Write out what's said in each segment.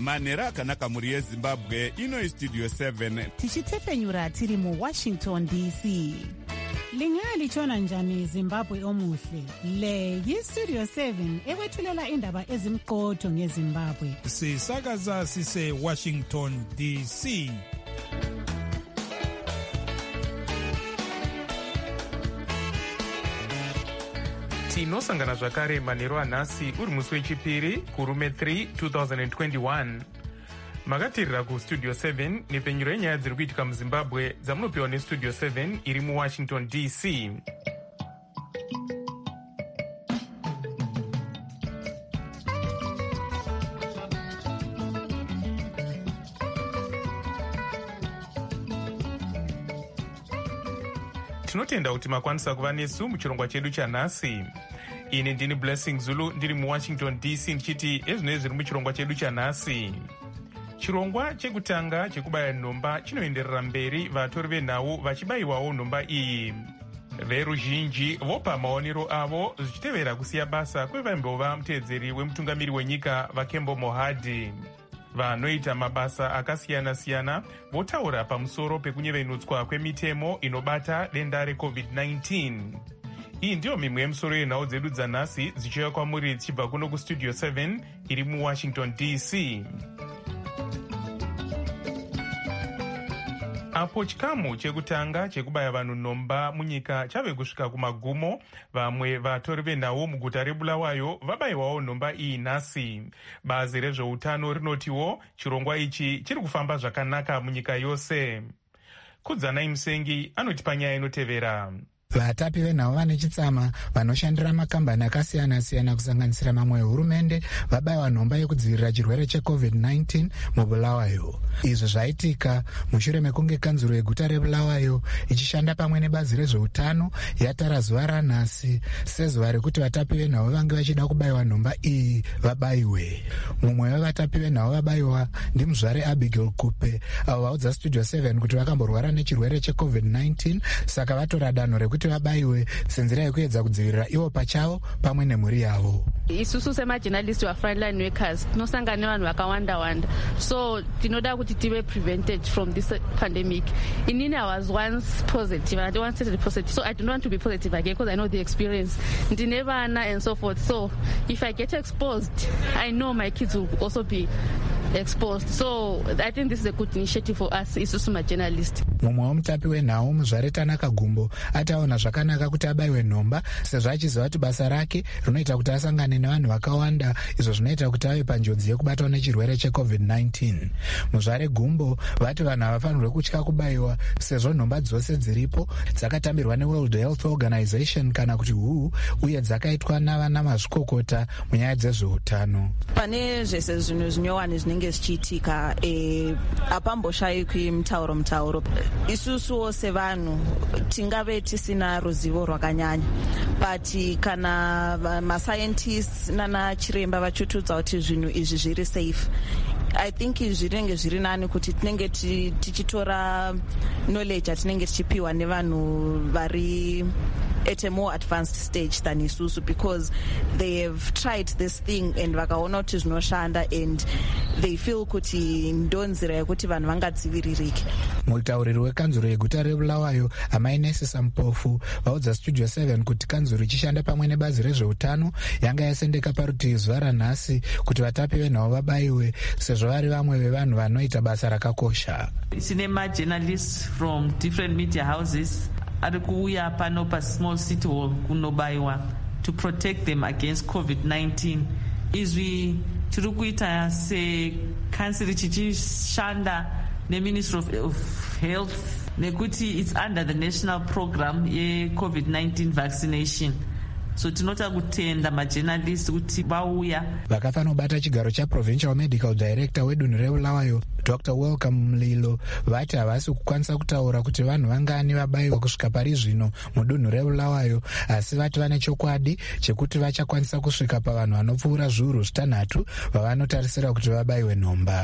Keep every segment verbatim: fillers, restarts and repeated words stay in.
manhero akanaka mhuri yezimbabwe. Ino istudio seven tichitefenyura tiri muwashington D C. Lingalitshona njani Zimbabwe omuhle? Le yistudio seven ekwethulela indaba ezimqotho ngeZimbabwe. Sisakaza sise Washington D C. Tinosangana zvakare manhero anhasi uri musi wechipiri kurume three twenty twenty-one. Makatirira kustudio seven nepenyuro yenyaya dziri kuitika muZimbabwe dzamunopiwa nestudio seven iri muWashington D C. Tinotenda kuti makwanisa kuva nesu muchirongwa chedu chanhasi. Ini ndini Blessing Zulu ndiri muWashington D C ndichiti ezvinoi zviri muchirongwa chedu chanhasi. Chirongwa chekutanga chekubaya nhomba chinoenderera mberi, vatori venhau vachibayiwawo nhomba iyi. Veruzhinji vopa maonero avo zvichitevera kusiya basa kwevaimbova muteedzeri wemutungamiri wenyika vaKembo Mohadi. Vanoita mabasa akasiyana-siyana votaura pamusoro pekunyeveinutswa kwemitemo inobata denda recovid nineteen. Iyi ndiyo mimwe yemusoro yenhau dzedu dzanhasi dzichiuya kwamuri dzichibva kuno kustudio seven iri muWashington D C. Apo chikamu chekutanga chekubaya vanhu nhomba munyika chave kusvika kumagumo, vamwe vatori venhau muguta reBulawayo vabayiwawo nhomba iyi nhasi. Bazi rezveutano rinotiwo chirongwa ichi chiri kufamba zvakanaka munyika yose. Kudzanai Musengi anoti panyaya inotevera. Vatapi venhau vane chitsama vanoshandira makambani akasiyana-siyana kusanganisira mamwe ehurumende vabayiwa nhomba yekudzivirira chirwere checovid nineteen muBulawayo. Izvo zvaitika mushure mekunge kanzuro yeguta reBulawayo ichishanda pamwe nebazi rezveutano yatara zuva ranhasi sezuva rekuti vatapi venhau vange vachida kubayiwa nhomba iyi vabayiwe. Mumwe wevatapi venhau vabayiwa ndimuzvare Abigail Kupe, avo vaudza studio seven kuti vakamborwara nechirwere checovid nineteen saka vatora danho rekuti kuti vabayiwe senzira yekuedza kudzivirira ivo pachavo pamwe nemhuri yavo. Isusu semajournalist wa frontline workers tinosangana nevanhu vakawanda wanda, so tinoda kuti tive prevented from this pandemic. Inini I was once positive and I don't want to be positive, so I don't want to be positive again because I know the experience. Ndine vana and so forth, so if I get exposed I know my kids will also be exposed, so I think this is a good initiative for us isusu majournalist. Mumwe womutapi wenhau muzvare Tanaka Gumbo ataona zvakanaka kuti abayiwe nhomba sezvo achiziva kuti basa rake rinoita kuti asangane nevanhu vakawanda, izvo zvinoita kuti ave panjodzi yekubatwa nechirwere checovid nineteen. Muzvare Gumbo vati vanhu havafanirwe kutya kubayiwa sezvo nhomba dzose dziripo dzakatambirwa neWorld Health Organization kana kuti W H O uye dzakaitwa navana mazvikokota munyaya dzezveutano. Pane zvese zvinhu zvinyowani zvinenge zvichiitika hapamboshayikwi mutauro mutauro. Isusuwo sevanhu tingave tisina ruzivo rwakanyanya, but kana mascientists nana chiremba vachitudza kuti zvinhu izvi zviri safe, I think zvinenge zviri nani kuti tinenge tichitora knowledge atinenge tichipiwa nevanhu vari at a more advanced stage than isusu, because they have tried this thing and vakaona kuti zvinoshanda and they feel kuti ndonzira yekuti vanhu vangadziviririke. Mutauriri wekanzuro yeguta reBulawayo Amainesi Sampofu vaudza studio seven kuti kanzuro ichishanda pamwe nebazi rezveutano yanga yasendeka parutivi zuva ranhasi kuti vatapi venhau vabayiwe sezvo vari vamwe vevanhu vanoita basa rakakosha. Tine majournalists from different media houses ari kuuya pano pasmall city hall kunobayiwa to protect them against covid nineteen. Izvi tiri kuita sekansiri chichishanda neministry of, of health nekuti it's under the national program yecovid nineteen vaccination. So tinota kutenda majournalists kuti vauya. Vakafanobata chigaro chaprovincial medical director wedunhu reBulawayo Doctor Welcome Mlilo vati havasi kukwanisa kutaura kuti vanhu vangani vabayiwa kusvika pari zvino mudunhu reBulawayo, asi vati vane chokwadi chekuti vachakwanisa kusvika pavanhu vanopfuura zviuru zvitanhatu vavanotarisira kuti vabayiwe nhomba.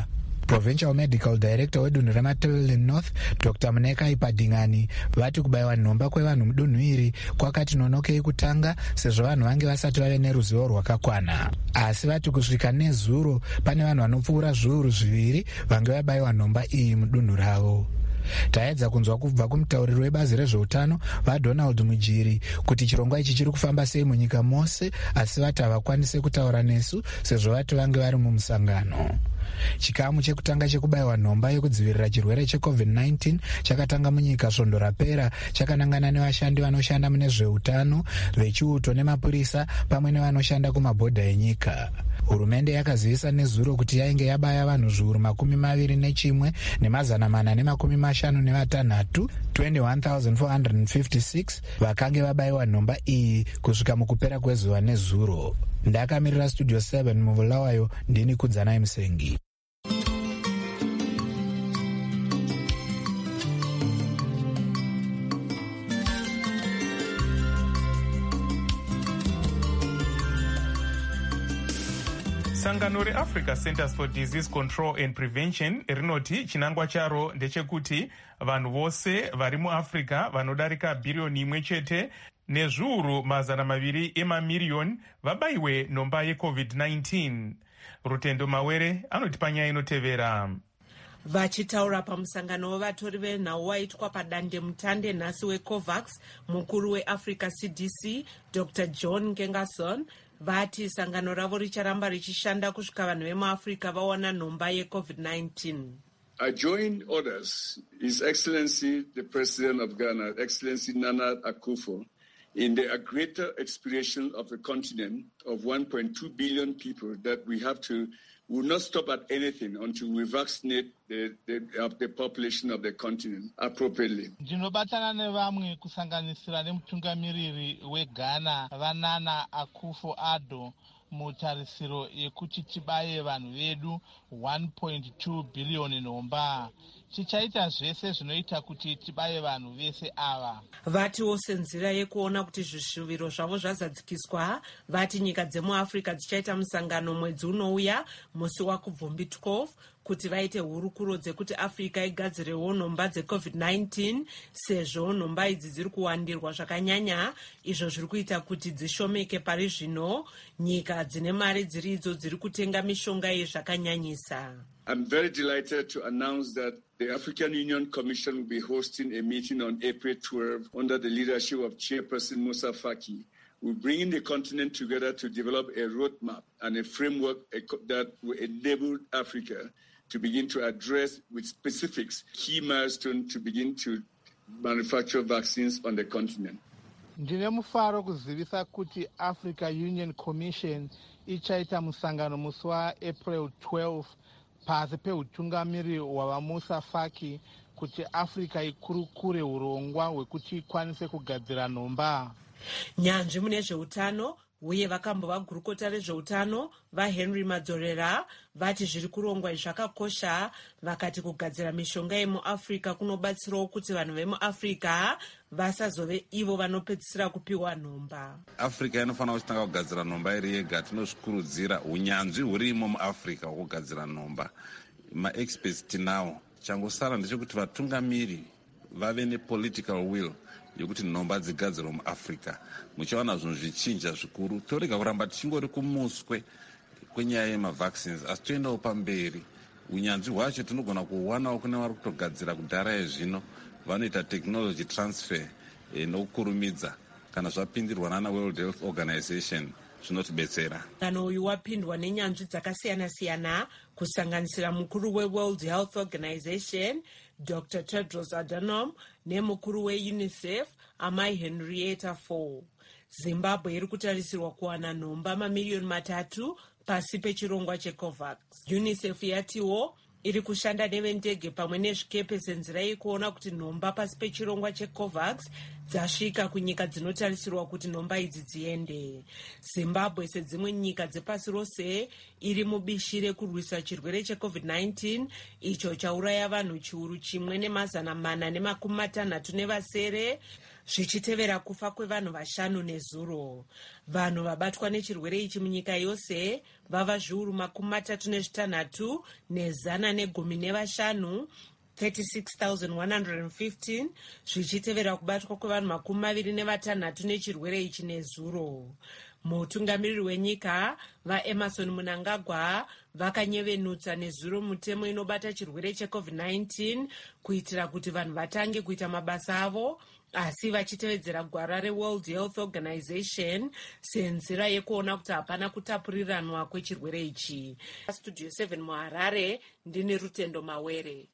Provincial Medical Director wedunhu reMatabeleland North Doctor Munekai Padingani vati kubayiwa nhomba kwevanhu mudunhu iri kwakati nonokei kutanga sezvo vanhu vange vasati vave neruzivo rwakakwana, asi vati kusvika nezuro pane vanhu vanopfuura zviuru zviviri vange vabayiwa nhomba iyi mudunhu ravo. Taedza kunzwa kubva kumutauriri webazi rezveutano vaDonald Mujiri kuti chirongwa ichi chiri kufamba sei munyika mose, asi vati havakwanise kutaura nesu sezvo vati vange vari mumusangano. Chikamu chekutanga chekubayiwa nhomba yekudzivirira chirwere checovid nineteen chakatanga munyika svondo rapera, chakanangana nevashandi vanoshanda mune zveutano, vechiuto nemapurisa pamwe nevanoshanda kumabhodha enyika. Hurumende yakazivisa nezuro kuti yainge yabaya vanhu zviuru makumi maviri nechimwe nemazana mana nemakumi mashanu nevatanhatu twenty-one thousand four hundred fifty-six vakange vabayiwa nhomba iyi kusvika mukupera kwezuva nezuro. Ndakamirira Studio seven muvulawayo, ndini Kudzanai Musengi. Sangano reAfrica Centers for Disease Control and Prevention rinoti chinangwa charo ndechekuti vanhu vose vari muAfrica vanodarika bhiriyoni imwe chete nezviuru mazana maviri emamiriyoni vabayiwe nhomba yecovid nineteen. Rutendo Mawere anoti panyaya inotevera. Vachitaura pamusangano wevatori venhau waitwa padande mutande nhasi weCovax, mukuru weAfrica C D C Doctor John Nkengasong vati sangano ravo richaramba richishanda kusvika vanhu vemuAfrica vaona nhomba yecovid nineteen. I join orders His Excellency the President of Ghana, Excellency Nana Akufo, in the greater expiration of a continent of one point two billion people that we have to, we will not stop at anything until we vaccinate the, the, of the population of the continent appropriately. Ndinobatana nevamwe kusanganisira nemutungamiriri weGhana Vanana Akufo-Addo mutarisiro yekuti tibaye vanhu vedu one point two billion nhomba. Chichaita zvese zvinoita kuti tibaye vanhu vese ava. Vatiwo senzira yekuona kuti zvishuviro zvavo zvazadzikiswa, vati nyika dzemuAfrica dzichaita musangano mwedzi unouya musi waKubvumbi twelve kuti vaite hurukuro dzekuti Africa igadzirewo nhomba dzecovid nineteen sezvo nhomba idzi dziri kuwandirwa zvakanyanya, izvo zviri kuita kuti dzishomeke pari zvino. Nyika dzine mari dziridzo dziri kutenga mishonga iyi zvakanyanyisa. I'm very delighted to announce that the African Union Commission will be hosting a meeting on April twelfth under the leadership of Chairperson Moussa Faki. We're bringing the continent together to develop a roadmap and a framework that will enable Africa to begin to address with specifics key milestones to begin to manufacture vaccines on the continent. Ndine mufaro kuzivisa kuti Africa Union Commission ichaita musangano musi waApril twelfth pasi peutungamiriri hwavaMoussa Faki kuti Africa ikurukure urongwa hwekuti ikwanise kugadzira nhomba. Nyanzvi mune zveutano uye vakambova gurukota rezveutano vaHenry Madzorera vati zviri kurongwa zvakakosha, vakati kugadzira mishonga yemuAfrica kunobatsirawo kuti vanhu vemuAfrica vasazove ivo vanopedzisira kupiwa nhomba. Africa inofanira kutanga kugadzira nhomba iri yega. Tinozvikurudzira unyanzvi hurimo muAfrica hwekugadzira nhomba. Ma-experts tinawo, changosara ndechekuti vatungamiri vave nepolitical will yokuti nhomba dzigadzirwa muAfrica. Muchaona zvinhu zvichinja zvikuru. Torega kuramba tichingori kumuswe kwenyaya yemavaccines, asi toendawo pamberi. Unyanzvi hwacho tinogona kuwanawo kune vari kutogadzira kudhara yezvino, vanoita technology transfer e, nokukurumidza. Kana zvapindirwa nana World Health Organization zvinotibetsera. Kana uyu wapindwa nenyanzvi dzakasiyana-siyana kusanganisira mukuru weWorld Health Organization Doctor Tedros Adhanom nemukuru weUNICEF Amai Henrietta Fore. Zimbabwe iri kutarisirwa kuwana nhomba mamiliyoni matatu pasi pechirongwa cheCovax. UNICEF yatiwo iri kushanda nevendege pamwe nezvikepe senzira yekuona kuti nhomba pasi pechirongwa cheCovax dzasvika kunyika dzinotarisirwa kuti nhomba idzi dziende. Zimbabwe sedzimwe nyika dzepasi rose iri mubishi rekurwisa chirwere checovid nineteen icho chauraya vanhu chiuru chimwe nemazana mana nemakumi matanhatu nevasere. zvichitevera kufa kwevanhu vashanu nezuro. Vanhu vabatwa nechirwere ichi munyika yose vava zviuru makumi matatu nezvitanhatu nezana negumi nevashanu, thirty-six thousand one hundred fifteen, zvichitevera kubatwa kwevanhu makumi maviri nevatanhatu nechirwere ichi nezuro. Mutungamiriri wenyika vaEmerson Mnangagwa vakanyevenutsa nezuro mutemo inobata chirwere checovid nineteen kuitira kuti vanhu vatange kuita mabasa avo, asi vachitevedzera gwara reWorld Health Organization senzira yekuona kuti hapana kutapuriranwa kwechirwere ichi. Studio seven muHarare, ndini Rutendo Mawere.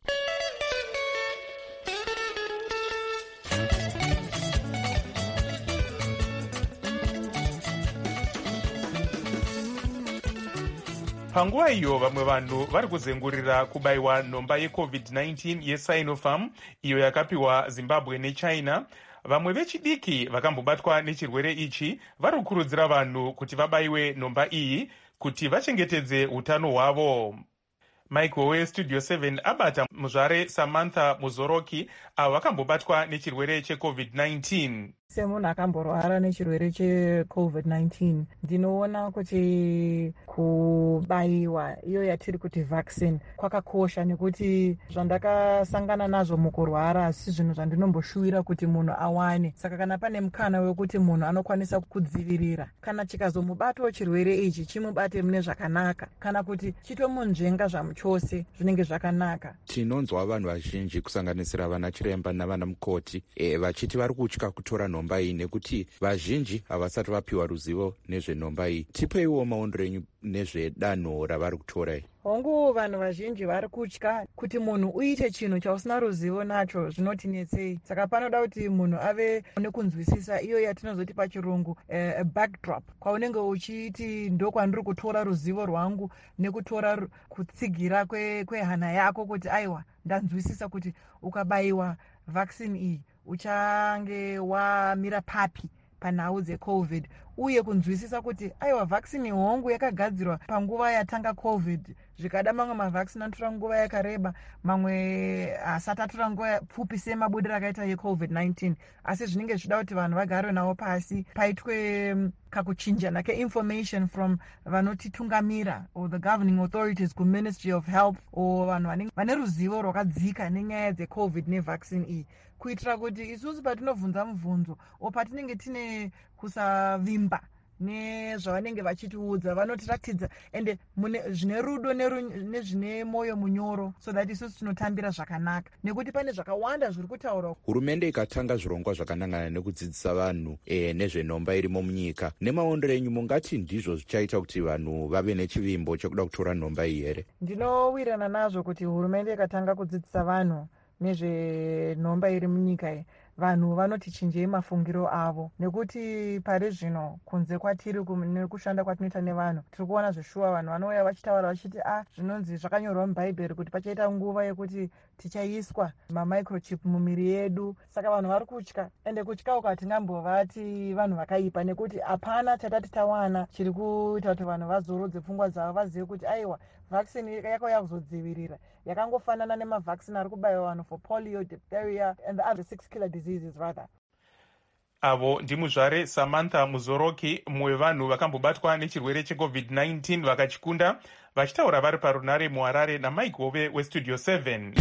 Panguva iyo vamwe vanhu vari kuzengurira kubayiwa nhomba yecovid nineteen yeSinopharm iyo yakapiwa Zimbabwe neChina, vamwe vechidiki vakambobatwa nechirwere ichi vari kukurudzira vanhu kuti vabayiwe nhomba iyi kuti vachengetedze utano hwavo. Michael weStudio seven abata muzvare Samantha Muzoroki avo vakambobatwa nechirwere checovid nineteen. Semunhu akamborwara nechirwere checovid nineteen, ndinoona kuti kubayiwa iyo yatiri kuti vaccine kwakakosha, nekuti zvandakasangana nazvo mukurwara asi zvinhu zvandinomboshuwira kuti munhu awane. Saka kana pane mukana wekuti munhu anokwanisa kudzivirira, kana chikazomubatawo chirwere ichi chimubate mune zvakanaka, kana kuti chitomunzvenga zvamuchose zvinenge zvakanaka. Tinonzwa vanhu vazhinji kusanganisira vana chiremba navana mukoti e, vachiti vari kutya kutora nhomba iyi nekuti vazhinji havasati vapiwa ruzivo nezvenhomba iyi. Tipeiwo maondero enyu nezvedanho ravari kutora iyi. Hongu, vanhu vazhinji vari kutya kuti munhu uite chinhu chausina ruzivo nacho zvinotinetsei. Saka panoda kuti munhu ave nekunzwisisa iyo yatinozoti pachirungu uh, backdrop, kwaunenge uchiti ndokwandiri kutora ruzivo rwangu nekutora kutsigira kwe, kwehana yako kuti aiwa ndanzwisisa kuti ukabayiwa vaccine iyi uchange wamira papi panhau dzecovid, uye kunzwisisa kuti aiwa vaccine hongu yakagadzirwa panguva yatanga covid, zvikada mamwe mavaccine anotora nguva yakareba, mamwe asati atora nguva pfupi semabudiro akaita yecovid nineteen, asi zvinenge zvida kuti vanhu vagare nawo pasi, paitwe kakuchinjana keinformation from vanotitungamira or the governing authorities kuMinistry of Health or vanhu vane ruzivo rwakadzika nenyaya dzecovid nevaccine iyi, kuitira kuti isusu patinovhunza mubvunzo o patinenge tine kusavimba nezvavanenge vachitiudza vanotiratidza ende zvine rudo nezvine moyo munyoro, so that isusu tinotambira zvakanaka, nekuti pane zvakawanda zviri kutaura. Hurumende ikatanga zvirongwa zvakanangana nekudzidzisa vanhu e, nezvenhomba irimo munyika, nemaondero enyu mungati ndizvo zvichaita kuti vanhu vave nechivimbo chekuda kutora nhomba iyi here? Ndinowirirana nazvo kuti hurumende ikatanga kudzidzisa vanhu nezvenhomba iri munyika iyi, vanhu vanoti chinjei mafungiro avo, nekuti pari zvino kunze kwatiri nekushanda kwatinoita nevanhu tiri kuona zvishuwa vanhu vanouya vachitaura vachiti ah zvinonzi zvakanyorwa mubhaibheri kuti pachaita nguva yekuti tichaiswa mamicrochip mumiri yedu. Saka vanhu vari kutya, ende kutya uku hatingambovati vanhu vakaipa, nekuti hapana chatati tawana chiri kuita kuti vanhu vazorodze pfungwa dzavo vazive kuti aiwa vaccine yakauya kuzodzivirira, yakangofanana nemavaccine ari kubayiwa vanhu for polio, diphtheria and the other six killer diseases rather. Avo ndimuzvare Samantha Muzoroki, mumwe vanhu vakambobatwa nechirwere checovid nineteen vakachikunda, vachitaura vari parunare muHarare naMike Hove weStudio seven.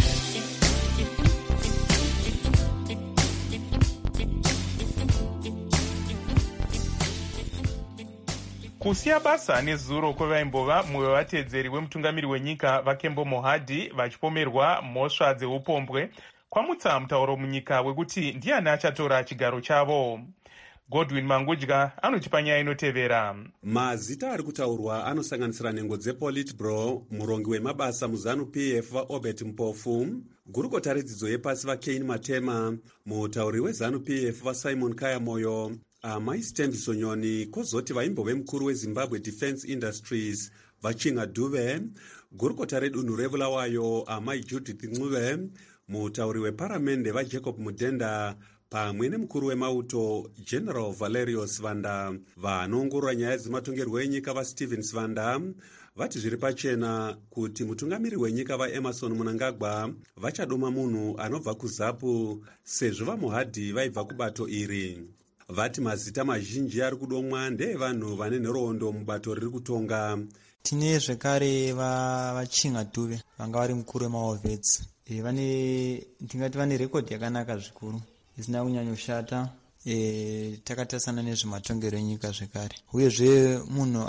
Kusiya basa nezuro kwevaimbova mumwe wevatedzeri wemutungamiri wenyika vaKembo Mohadi vachipomerwa mhosva dzeupombwe kwamutsa mutauro munyika wekuti ndiani achatora chigaro chavo. Godwin Mangudya anotipa nyaya inotevera. Mazita ari kutaurwa anosanganisira nhengo dzePolitburo, murongi wemabasa muZanu-P F vaObert Mpofu, gurukota redzidzo yepasi vaKain Matema, mutauri weZanu-P F vaSimon Kayamoyo, amai Stand Sonyoni, kozoti vaimbove mukuru weZimbabwe Defence Industries vaChinga Dube, gurukota redunhu reBulawayo amai Judith Ncube, mutauri weparamende vaJacob Mudenda pamwe nemukuru wemauto General Valerius Vanda, vanoongorora nyaya dzematongerwo enyika vaStephen Vanda, vati zviri pachena kuti mutungamiri wenyika vaemerson mnangagwa vachadoma munhu anobva kuzapu sezvo vamuhadhi vaibva kubato iri. Vati mazita mazhinji ari kudomwa ndeevanhu vane nhoroondo mubato riri kutonga. Tine zvekare vachinga Dube vanga vari mukuru wemahovhedzi. E, vane tingati vane rekodhi yakanaka zvikuru isina kunyanyoshata. E, takatasana nezvematongero enyika zvekare uyezve munhu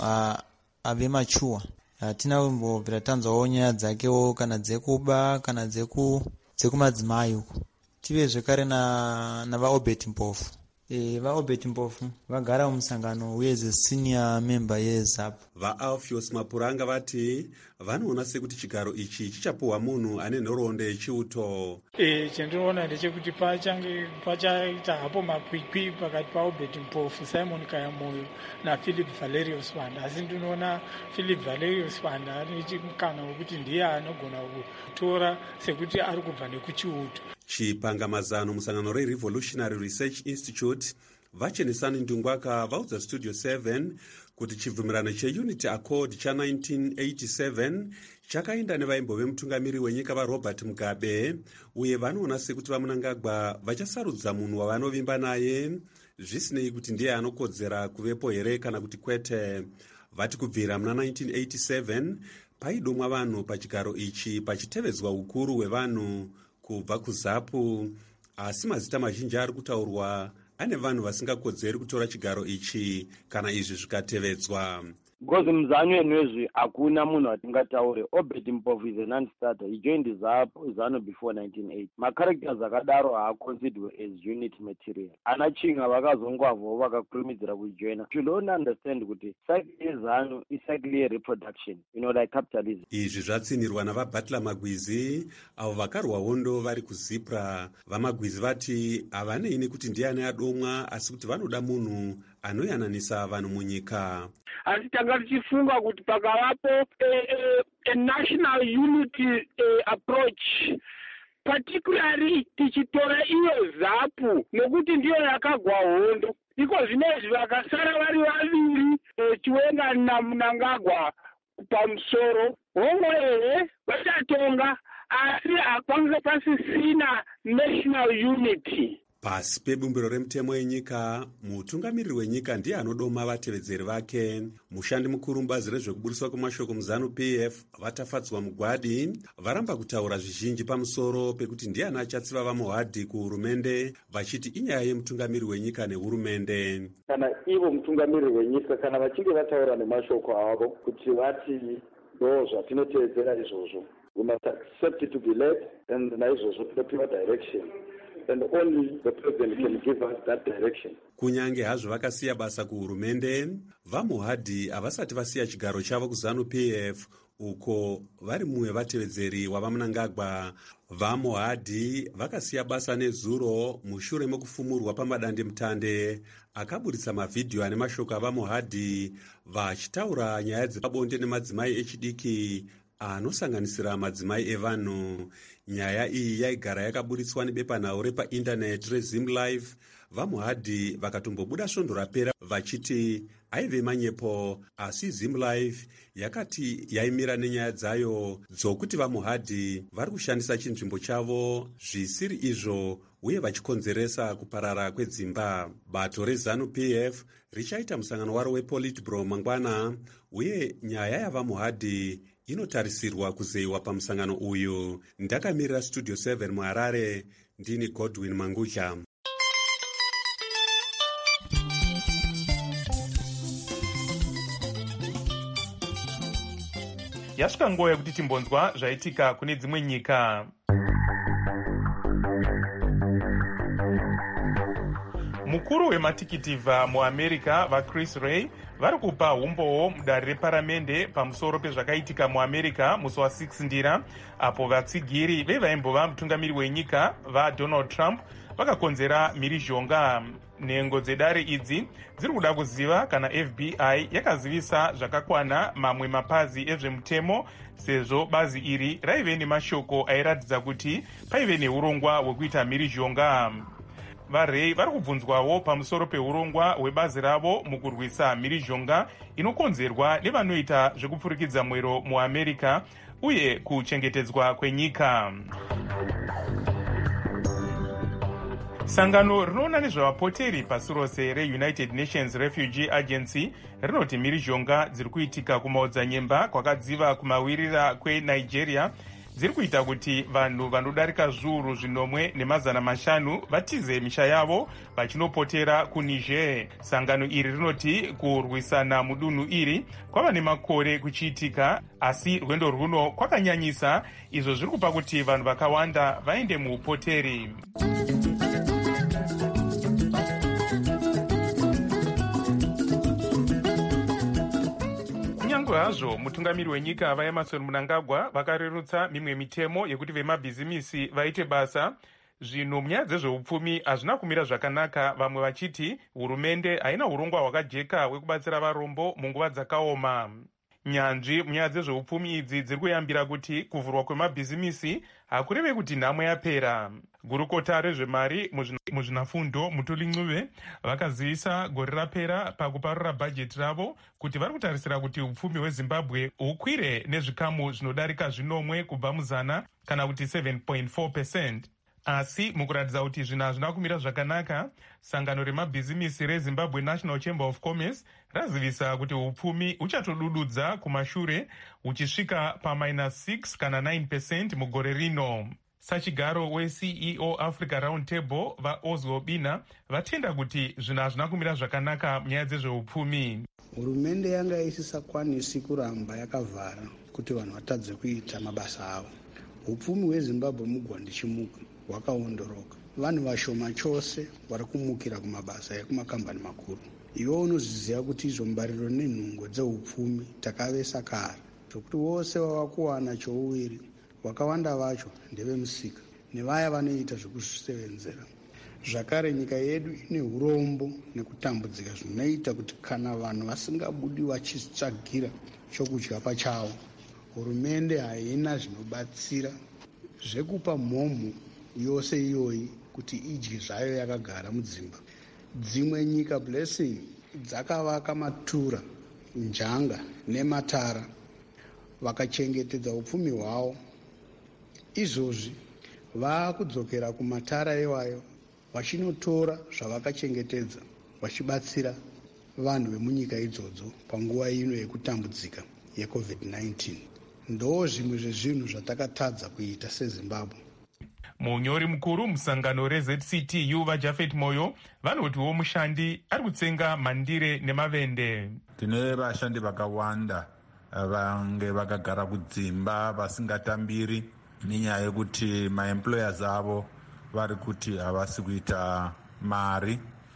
ave machuwa. Hatina kumbobvira tanzwawo nyaya dzakewo kana dzekuba kana dzekumadzimai uko. Tive zvekare navaobert mpofu. E, vaobert mpofu vagara mumusangano uyezve senior member yeZAP. VaAlpheus Mapuranga vati vanoona sekuti chigaro ichi chichapuhwa munhu ane nhoroondo yechiuto. E, chandinoona ndechekuti pachange pachaita hapo makwikwi pakati paobert mpofu, Simon Kayamoyo naPhilip Valerius Wanda. Asi ndinoona Philip Valerius Wanda ane mukana wekuti ndiye anogona kutora sekuti ari kubva nekuchiuto. Chipangamazano musangano reRevolutionary Research Institute vachenesani Ndungwaka vaudza Studio seven kuti chibvumirano cheUnity Accord cha nineteen eighty-seven chakaenda nevaimbo vemutungamiri wenyika vaRobert Mugabe uye vanoona sekuti vaMnangagwa vachasarudza munhu wavanovimba naye zvisinei kuti ndiye anokodzera kuvepo here kana kuti kwete. Vati kubvira muna nineteen eighty-seven paidomwa vanhu pachigaro ichi pachitevedzwa ukuru hwevanhu kubva kuZAPU, asi mazita mazhinji ari kutaurwa ane vanhu vasingakodzeri kutora chigaro ichi kana izvi zvikatevedzwa. Because muzanyo enwezvi hakuna munhu atingataure. Obert Mpofu is a non-starter. He joined ZANU before nineteen eighty. Ma-characters akadaro haaconsidered as unit material. Ana Chinga vakazongwavho vakakurumidzira kujoina. You don't understand kuti cycle yeZANU is cycle reproduction, you know, like capitalism. Izvi zvatsinirwa navaButler Magwizi avo vakarwa hondo vari kuZipra. VaMagwizi vati havanei nekuti ndiani adomwa asi kuti vanoda munhu anoyananisa vanhu munyika. Asi tanga tichifunga kuti pakavapo a national unity approach, particularly tichitora iyo ZAPU nekuti ndiyo yakagwa hondo. Iko zvinezvi vakasara vari vaviri Chiwenga naMnangagwa pamusoro. Hongo ehe vachatonga asi hapanga pasisina national unity. Pasi pebumbiro remutemo yenyika, mutungamiriri wenyika ndiye anodoma vatevedzeri vake. Mushandi mukuru mubazi rezvekuburiswa kwemashoko muZANU P F Vatafadzwa Mugwadi varamba kutaura zvizhinji pamusoro pekuti ndiani achatsiva vamuhadhi kuhurumende, vachiti inyaya yemutungamiriri wenyika nehurumende. Kana ivo mutungamiriri wenyika kana vachinge vataura nemashoko avo kuti vati ndo zvatinotevedzera izvozvo, we must accept it to be led, and naizvozvo tinopiwa direction. And only the president can give us that direction. Kunyange hazvo vakasiya basa kuhurumende, vamuhadhi havasati vasiya chigaro chavo kuZANU P F uko vari mumwe vatevedzeri wavaMnangagwa. VaMuhadhi vakasiya basa nezuro mushure mekufumurwa pamadande mutande akaburitsa mavhidhiyo ane mashoko avaMuhadhi vachitaura nyaya dzepabonde nemadzimai echidiki anosanganisira madzimai evanhu. Nyaya iyi yaigara yakaburitswa nebepanhau repaindaneti reZimLive. VaMuhadhi vakatombobuda svondo rapera vachiti aive manyepo, asi ZimLive yakati yaimira nenyaya dzayo dzokuti vaMuhadhi vari kushandisa chinzvimbo chavo zvisiri izvo uye vachikonzeresa kuparara kwedzimba. Bato reZANU P F richaita musangano waro wePolitburo mangwana uye nyaya yavaMuhadhi inotarisirwa kuzeyiwa pamusangano uyu. Ndakamirira Studio seven muHarare, ndini Godwin Mangudya. Yasvika nguva yekuti timbonzwa zvaitika kune dzimwe nyika. Mukuru wematikitivha muAmerica vaChris Wray vari kupa umbowo mudare reparamende pamusoro pezvakaitika muAmerica musi wa6 ndira apo vatsigiri vevaimbova mutungamiri wenyika vaDonald Trump vakakonzera mhirizhonga. Nhengo dzedare idzi dziri kuda kuziva kana F B I yakazivisa zvakakwana mamwe mapazi ezvemutemo sezvo bazi iri raive nemashoko airatidza kuti paive neurongwa hwekuita mhirizhonga. varei vari kubvunzwawo pamusoro peurongwa hwebazi ravo mukurwisa mhirizhonga inokonzerwa nevanoita zvekupfurikidza mwero muamerica uye kuchengetedzwa kwenyika. Sangano rinoona nezvavapoteri pasi rose reUnited Nations Refugee Agency rinoti mhirizhonga dziri kuitika kumaodzanyemba kwakadziva kumawirira kweNigeria dziri kuita kuti vanhu vanodarika zviuru zvinomwe nemazana mashanu vatize misha yavo vachinopotera kuNiger. Sangano iri rinoti kurwisana mudunhu iri kwava nemakore kuchiitika, asi rwendo rwuno kwakanyanyisa, izvo zviri kupa kuti vanhu vakawanda vaende muupoteri. Hazvo mutungamiri wenyika vaEmmerson Mnangagwa vakarerutsa mimwe mitemo yekuti vemabhizimisi vaite basa. Zvino munyaya dzezveupfumi hazvina kumira zvakanaka, vamwe vachiti hurumende haina urongwa hwakajeka hwekubatsira varombo munguva dzakaoma. Nyanzvi munyaya dzezveupfumi idzi dziri kuyambira kuti kuvhurwa kwemabhizimisi hakureve kuti nhamo yapera. Gurukota rezvemari muzvinafundo Mutuli Ncube vakazivisa gore rapera pakuparura bhajeti ravo kuti vari kutarisira kuti upfumi hweZimbabwe hukwire nezvikamu zvinodarika zvinomwe kubva muzana kana kuti seven point four percent. Asi mukuratidza kuti zvinhu hazvina kumira zvakanaka, sangano remabhizimisi reZimbabwe National Chamber of Commerce razivisa kuti upfumi uchatodududza kumashure uchisvika paminus six kana nine percent mugore rino. Sachigaro weC E O Africa Round Table vaOzgo Bina vatenda kuti zvinhu hazvina kumira zvakanaka munyaya dzezveupfumi. Hurumende yanga isisakwanisi kuramba yakavhara kuti vanhu vatadze kuita mabasa avo. Upfumi hweZimbabwe mugwandi chimuka hwakaondoroka. Vanhu vashoma chose vari kumukira kumabasa ekumakambani makuru. Iwe unozviziva kuti izvo mbariro nenhungo dzeupfumi takavesa kare, zvokuti vose vava kuwana chouwiri, vakawanda vacho ndevemusika nevaya vanoita zvekuzvisevenzera. Zvakare nyika yedu ine urombo nekutambudzika zvinoita kuti kana vanhu vasingabudi vachitsvagira chokudya pachavo, hurumende haina zvinobatsira zvekupa mhomho yose iyoyi kuti idyi zvayo yakagara mudzimba. Dzimwe nyika Blessing dzakavaka matura, njanga nematara vakachengetedza upfumi hwavo. Izvozvi vaakudzokera kumatara iwayo vachinotora zvavakachengetedza vachibatsira vanhu vemunyika idzodzo panguva ino yekutambudzika yeCovid nineteen. Ndo zvimwe zvezvinhu zvatakatadza kuita seZimbabwe. Munyori mukuru musangano reZ C T U vaJafet Moyo vanotiwo mushandi ari kutsenga mandire nemavende. Tine vashandi vakawanda vange vakagara kudzimba vasingatambiri nenyaya yekuti maemployers avo vari kuti havasi kuita mari.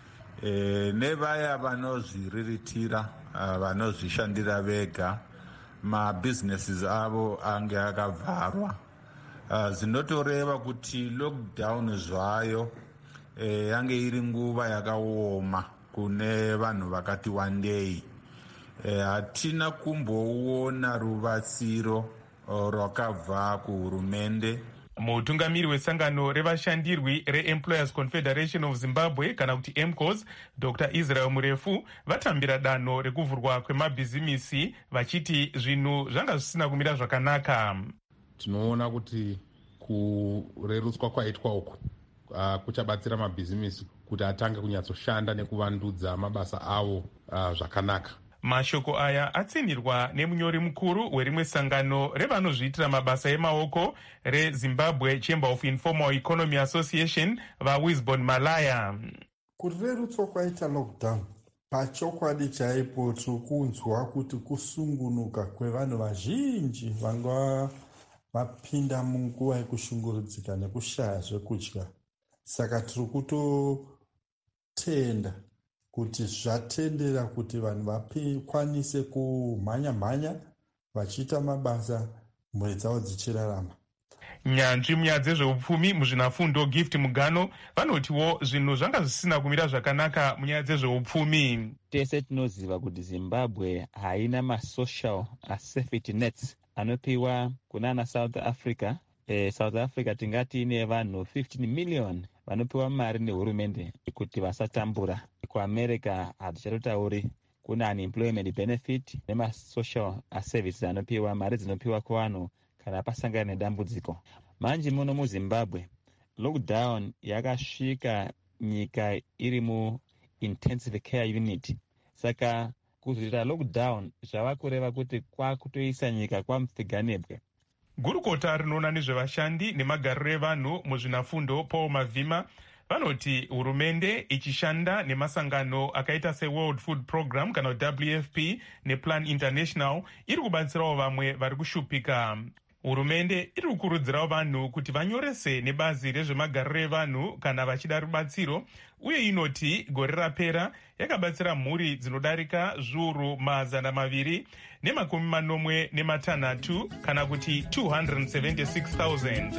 E, nevaya vanozviriritira vanozvishandira vega mabusinesses avo ange akavharwa. Uh, zvinotoreva kuti lockdown zvayo eh, yange iri nguva yakaoma kune vanhu vakati wandei. Hatina eh, kumboona rubatsiro rwakabva kuhurumende. Mutungamiri wesangano revashandirwi reEmployers Confederation of Zimbabwe kana kuti E M C O S, Doctor Israel Murefu vatambira danho rekuvhurwa kwemabhizimisi vachiti zvinhu zvanga zvisina kumira zvakanaka. Tinoona kuti kurerutswa kwaitwa uku uh, kuchabatsira mabhizimisi kuti atange kunyatsoshanda nekuvandudza mabasa avo uh, zvakanaka. Mashoko aya atsinirwa nemunyori mukuru werimwe sangano revanozviitira mabasa emaoko reZimbabwe Chamber of Informal Economy Association vaWisbon Malaya. Kurerutswa kwaita lockdown pachokwadi chaipo tokunzwa kuti kusungunuka kwevanhu vazhinji vanga vapinda munguva yekushungurudzika nekushaya zvekudya. Saka tiri kutotenda kuti zvatendera kuti vanhu vakwanise kumhanya-mhanya vachiita mabasa, mhuri dzavo dzichirarama. Nyanzvi munyaya dzezveupfumi muzvinafundo Gift Mugano vanotiwo zvinhu zvanga zvisina kumira zvakanaka munyaya dzezveupfumi. Tese tinoziva kuti Zimbabwe haina masocial safety nets anopiwa kunana South Africa. Eh, South Africa tingati ine vanhu fifteen million vanopiwa mari nehurumende kuti vasatambura. Kuamerica hatichatotauri, kuna unemployment benefit nemasocial services anopiwa, mari dzinopiwa kuvanhu kana pasangana nedambudziko. Manje muno muZimbabwe lockdown yakasvika nyika iri muintensive care unit, saka kuzoita lockdown zvava kureva kuti kwakutoisa nyika kwamupfiganebwe. Gurukota rinoona nezvevashandi nemagariro evanhu muzvinafundo Paul Mavhima vanoti hurumende ichishanda nemasangano akaita seWorld Food Program kana W F P nePlan International iri kubatsirawo vamwe vari kushupika. Hurumende iri kukurudzirawo vanhu kuti vanyorese nebazi rezvemagariro evanhu kana vachida rubatsiro, uye inoti gore rapera yakabatsira mhuri dzinodarika zviuru mazana maviri nemakumi manomwe nematanhatu kana kuti two hundred seventy-six thousand.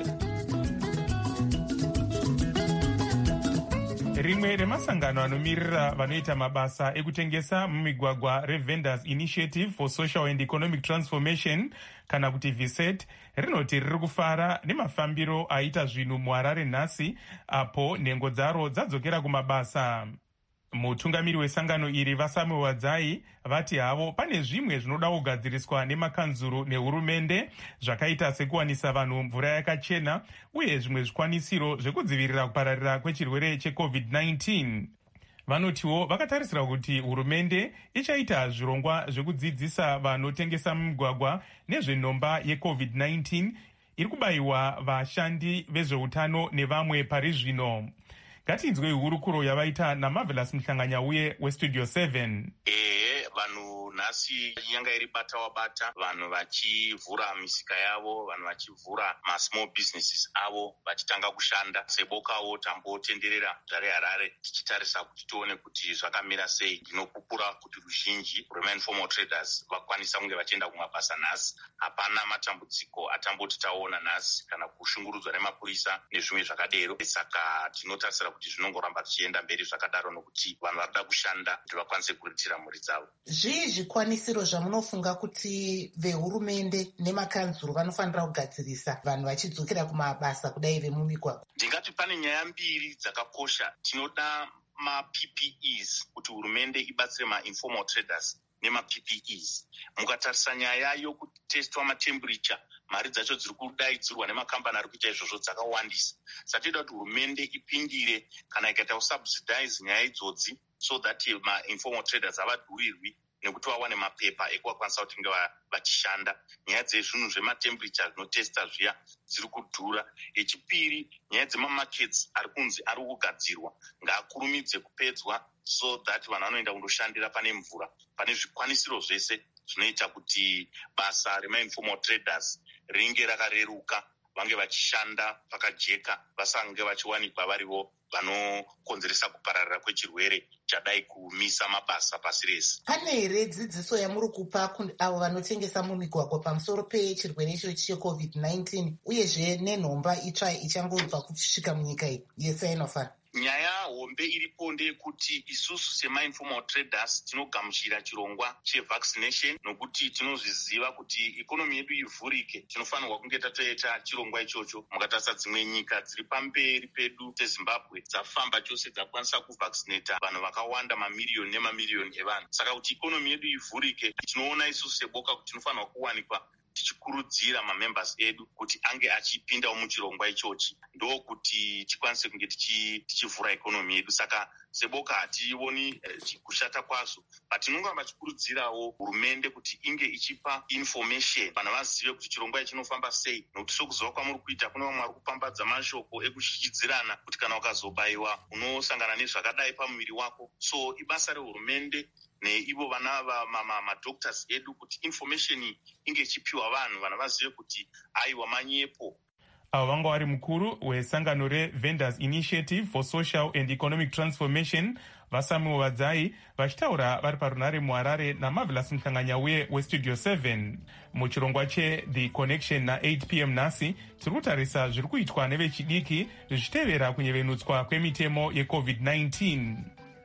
Rimwe remasangano anomirira vanoita mabasa ekutengesa mumigwagwa reVendors Initiative for Social and Economic Transformation kana kuti V S E T rinoti riri kufara nemafambiro aita zvinhu muHarare nhasi, apo nhengo dzaro dzadzokera kumabasa. Mutungamiri wesangano iri Vasamuel Wadzai vati havo pane zvimwe zvinoda kugadziriswa nemakanzuru nehurumende zvakaita sekuwanisa vanhu mvura yakachena uye zvimwe zvikwanisiro zvekudzivirira kupararira kwechirwere checovid nineteen. Vanotiwo vakatarisira kuti hurumende ichaita zvirongwa zvekudzidzisa vanotengesa mumigwagwa nezvenhomba yecovid nineteen iri kubayiwa vashandi vezveutano nevamwe pari zvino. Ngatinzwe hurukuro yavaita naMarvelous Mhlanganyauye weStudio seven. Ehe, vanhu nhasi nyanga iri bata wabata, vanhu vachivhura misika yavo, vanhu vachivhura masmall businesses avo, vachitanga kushanda. Sebokawo tambotenderera zvareHarare tichitarisa kuti tione kuti zvakamira sei. Ndinopupura kuti ruzhinji rwemainformal traders vakwanisa kunge vachienda kumabasa nhasi. Hapana matambudziko atamboti taona nhasi kana kushungurudzwa nemapurisa nezvimwe zvakadero. Saka tinotarisira kuti zvinongoramba zvichienda mberi zvakadaro nokuti vanhu varikuda kushanda kuti vakwanise kuriritira mhuri dzavo. Zvii zvikwanisiro zvamunofunga kuti vehurumende nemakanzuru vanofanira kugadzirisa vanhu vachidzokera kumabasa kudai vemumigwagwa? Ndingati pane nyaya mbiri dzakakosha. Tinoda ma-P P Es kuti hurumende ibatsire ma-informal traders nema-P P Es. Mukatarisa nyaya yokutestwa matemperature, mari dzacho dziri kudaidzirwa nemakambani ari kuita izvozvo dzakawandisa. Satoda kuti hurumende ipindire kana ikaita kusubsidize nyaya idzodzi so that ma-informal traders havadhurirwi nekuti vawane mapepa ekuvakwanisa kuti nge vachishanda. Nyaya dzezvinhu zvematemperature zvinotesta zviya dziri kudhura. Yechipiri, nyaya dzemamarkets ari kunzi ari kugadzirwa ngaakurumidze kupedzwa so that vanhu vanoenda kundoshandira pane mvura, pane zvikwanisiro zvese zvinoita kuti basa rema-informal traders ringe rakareruka, vange vachishanda pakajeka, vasange vachiwanikwa varivo vanokonzeresa kupararira kwechirwere chadai kumisa mabasa pasi rese. Pane here dzidziso yamuri kupa avo vanotengesa mumigwagwa pamusoro pechirwere icho checovid nineteen uyezve nenhomba itsva ichangobva kusvika munyika iyi yeSinopharm? Nyaya hombe iripo ndeyekuti isusu sema-informal traders tinogamuchira chirongwa chevaccination nokuti tinozviziva kuti ikonomi yedu ivhurike tinofanirwa kunge tatoita chirongwa ichocho. Mukatarisa dzimwe nyika dziri pamberi pedu seZimbabwe dzafamba chose dzakwanisa kuvaccinata vanhu vakawanda, mamiriyoni nemamiriyoni evanhu. Saka kuti ikonomi yedu ivhurike, tinoona isusu seboka kuti tinofanirwa kuwanikwa tichikurudzira mamembers edu kuti ange achipindawo muchirongwa ichochi, ndokuti tikwanise kunge tichivhura ikonomi yedu. Saka seboka hationi eh, kushata kwazvo, but tinongoramba tichikurudzirawo hurumende kuti inge ichipa information, vanhu vazive kuti chirongwa ichi chinofamba sei, nokuti sokuziva kwamuri kuita kune vamwe vari kupambadza mashoko ekushikidzirana kuti kana ukazobayiwa unosangana nezvakadai pamuviri wako. So ibasa rehurumende neivo vana madoctors edu kuti information inge ichipiwa vanhu, vanhu vazive kuti aiwa manyepo. Avo vanga vari mukuru wesangano reVendors Initiative for Social and Economic Transformation Vasamuel Wadzai vachitaura vari parunare muHarare naMarvelous Mhlanganyauye weStudio seven. Muchirongwa cheThe Connection na-eight p m nhasi tiri kutarisa zviri kuitwa nevechidiki zvichitevera kunyevenutswa kwemitemo yecovid nineteen.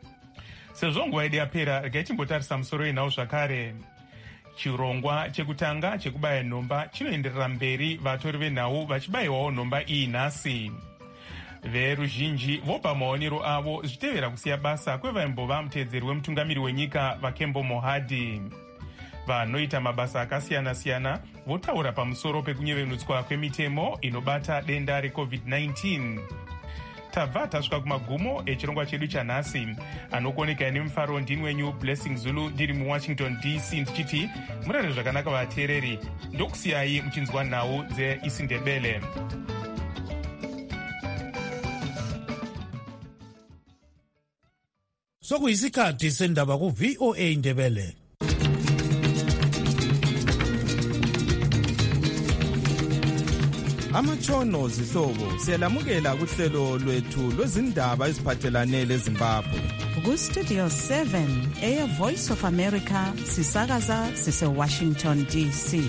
Sezvo nguva yedu yapera, regai timbotarisa musoro wenhau zvakare. Chirongwa chekutanga chekubaya nhomba chinoenderera mberi, vatori venhau vachibayiwawo nhomba iyi nhasi. veruzhinji vopa maonero avo zvichitevera kusiya basa kwevaimbova mutedzeri wemutungamiri wenyika vakembo mohadhi. Vanoita mabasa akasiyana-siyana votaura pamusoro pekunyevenutswa kwemitemo inobata denda recovid nineteen. Tabva tasvika kumagumo echirongwa chedu chanhasi. Anokuoneka nemufaro ndini wenyu Blessing Zulu ndiri muWashington D C ndichiti murare zvakanaka vateereri. Ndokusiyai muchinzwa nhau dzeIsindebele. Sokuyisikhathi sendaba ku-V O A Indebele. Amatshono zihlobo siyalamukela kuhlelo lwethu lwezindaba eziphathelane leZimbabwe. Ku-Studio seven eya Voice of America sisakaza sise Washington D C.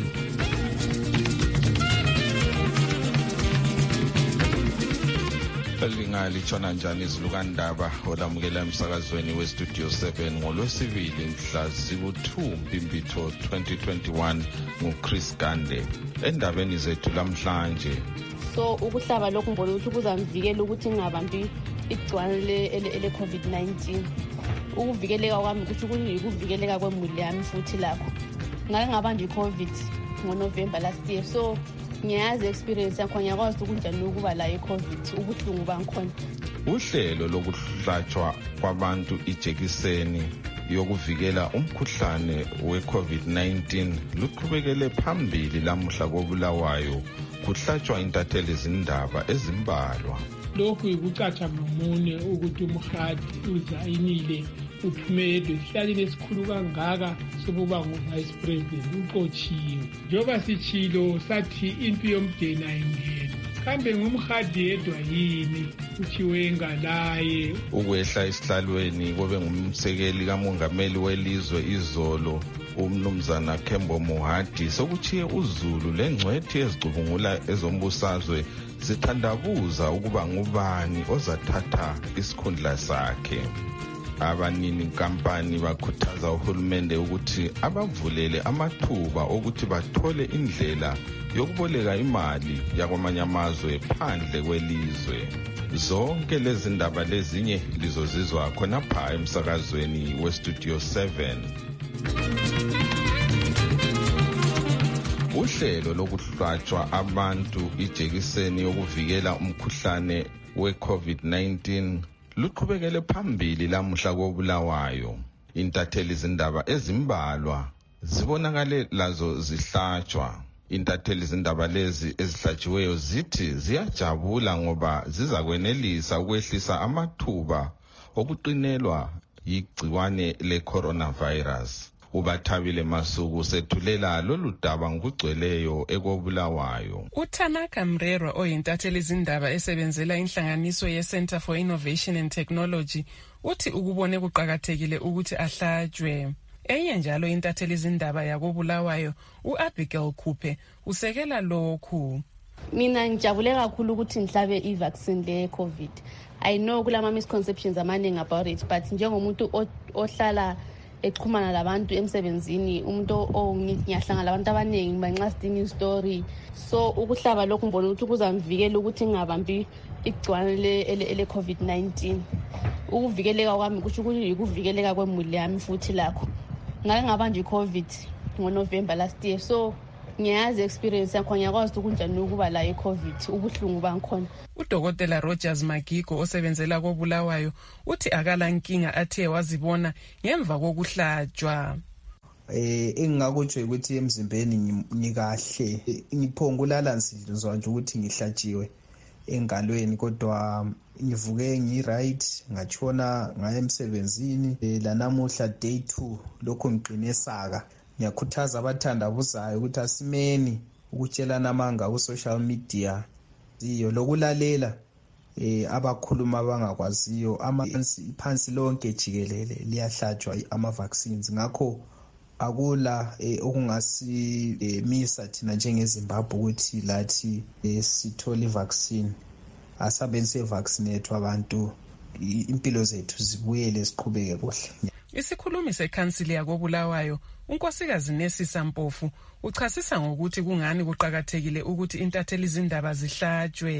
Lingalitshona njani izilukandaba olamukela emsakazweni we-Studio seven ngolwesibili mhla zibu-two Mpimbitho twenty twenty-one nguChris Gande. Endabeni zethu lamhlanje, so ukuhlaba lokhu ngibona ukuthi kuzamvikela ukuthi ngingabambi igciwane le-covid nineteen. Ukuvikeleka kwami kusho ukuthi ukuvikeleka kwemuli yami futhi lakho. Ngake ngabamba i-covid ngoNovember last year, so ngiyazi experience yakho, ngiyakwazi ukunjani ukuba la i-covid ubuhlungu bangikhona. Uhlelo lokuhlatshwa kwabantu ijekiseni yokuvikela umkhuhlane we-covid nineteen luqhubekele phambili lamuhla koBulawayo kuhlatshwa intatheli izindaba ezimbalwa. Lokhu ikucatsha ngomune ukuthi umhadi uzayinile uphumede sihlalile esikhulu kangaka sokuba ngu-vice president uqotshiwe. Njengoba sichilo sathi impi yomdeni ayingeni, kambe ngumhadi yedwa yini kuthiwe ngalaye? Ukwehla esihlalweni kobe ngumsekeli kamongameli welizwe izolo umnumzana Kembo Mohadi sokuchiye uZulu lengcwethi ezicubungula ezombusazwe zithandabuza ukuba ngubani ozathatha isikhundla sakhe. Abanini nkampani bakhuthaza uhulumende ukuthi abavulele amathuba okuthi bathole indlela yokuboleka imali yakwamanye amazwe phandle kwelizwe. Zonke lezi ndaba lezinye lizozizwa khonapha emsakazweni we-Studio seven. Uhlelo lokuhlatshwa abantu ijekiseni yokuvikela umkhuhlane we-covid nineteen luqhubekele phambili lamuhla koBulawayo. Intatheli izindaba ezimbalwa zibonakale lazo zihlatshwa. Intatheli izindaba lezi ezihlatshiweyo zithi ziyajabula ngoba zizakwenelisa ukwehlisa amathuba okuqinelwa yigciwane le-coronavirus. Ubathabile Masuku sethulela lolu daba ngokugcweleyo ekoBulawayo. uTanaka Mrerwa oyintatheli izindaba esebenzela inhlanganiso ye-Center for Innovation and Technology uthi ukubone kuqakathekile ukuthi ahlatshwe. Enye njalo intatheli izindaba yakoBulawayo uAbigail Khuphe usekela lokhu. Mina ngijabule kakhulu ukuthi ngihlabe i-vaccine le-covid. I know kulama misconceptions amaningi about it, but njengomuntu ohlala ekuxhumana labantu emsebenzini, umuntu ongiyahlangana labantu abaningi banxa sidinga istory, so ukuhlaba lokhu ngibona ukuthi kuzamvikela ukuthi ngingabambi igciwane le-covid nineteen. Ukuvikeleka kwami kusho ukuthi ukuvikeleka kwemuli yami futhi lakho. Ngake ngabanja i-covid ngoNovember last year, so ngiyazi experience yakho, ngiyakwazi ukunjani ukuba la i-covid ubuhlungu bangikhona. Udokotela Rogers Magigo osebenzela koBulawayo uthi akala nkinga athe wazibona ngemva kokuhlatshwa. Eh engingakutsho ukuthi emzimbeni ngikahle, ngiphongulala nsizwa nje ukuthi ngihlatshiwe engalweni, kodwa ngivuke ngi-right ngachona ngaye emsebenzini. Lanamuhla day two lokho ngiqine saka. Ngiyakhuthaza abathandabuzayo ukuthi asimeni ukutshelana amanga ku social media iyo lokulalela eh abakhuluma abangakwaziyo. Amanzi phansi lonke jikelele liyahlatshwa ama vaccines, ngakho akula okungasimisa thina njengeZimbabwe ukuthi lathi sithole vaccine. Asabenze vaccinate abantu, impilo zethu zibuyele siqhubeke kuhle. Isikhulumi sekhansili yakoBulawayo unkosikazi Nesisa Mpofu uchasisa ngokuthi kungani kuqhakathekile ukuthi intatheli izindaba zihlatshwe.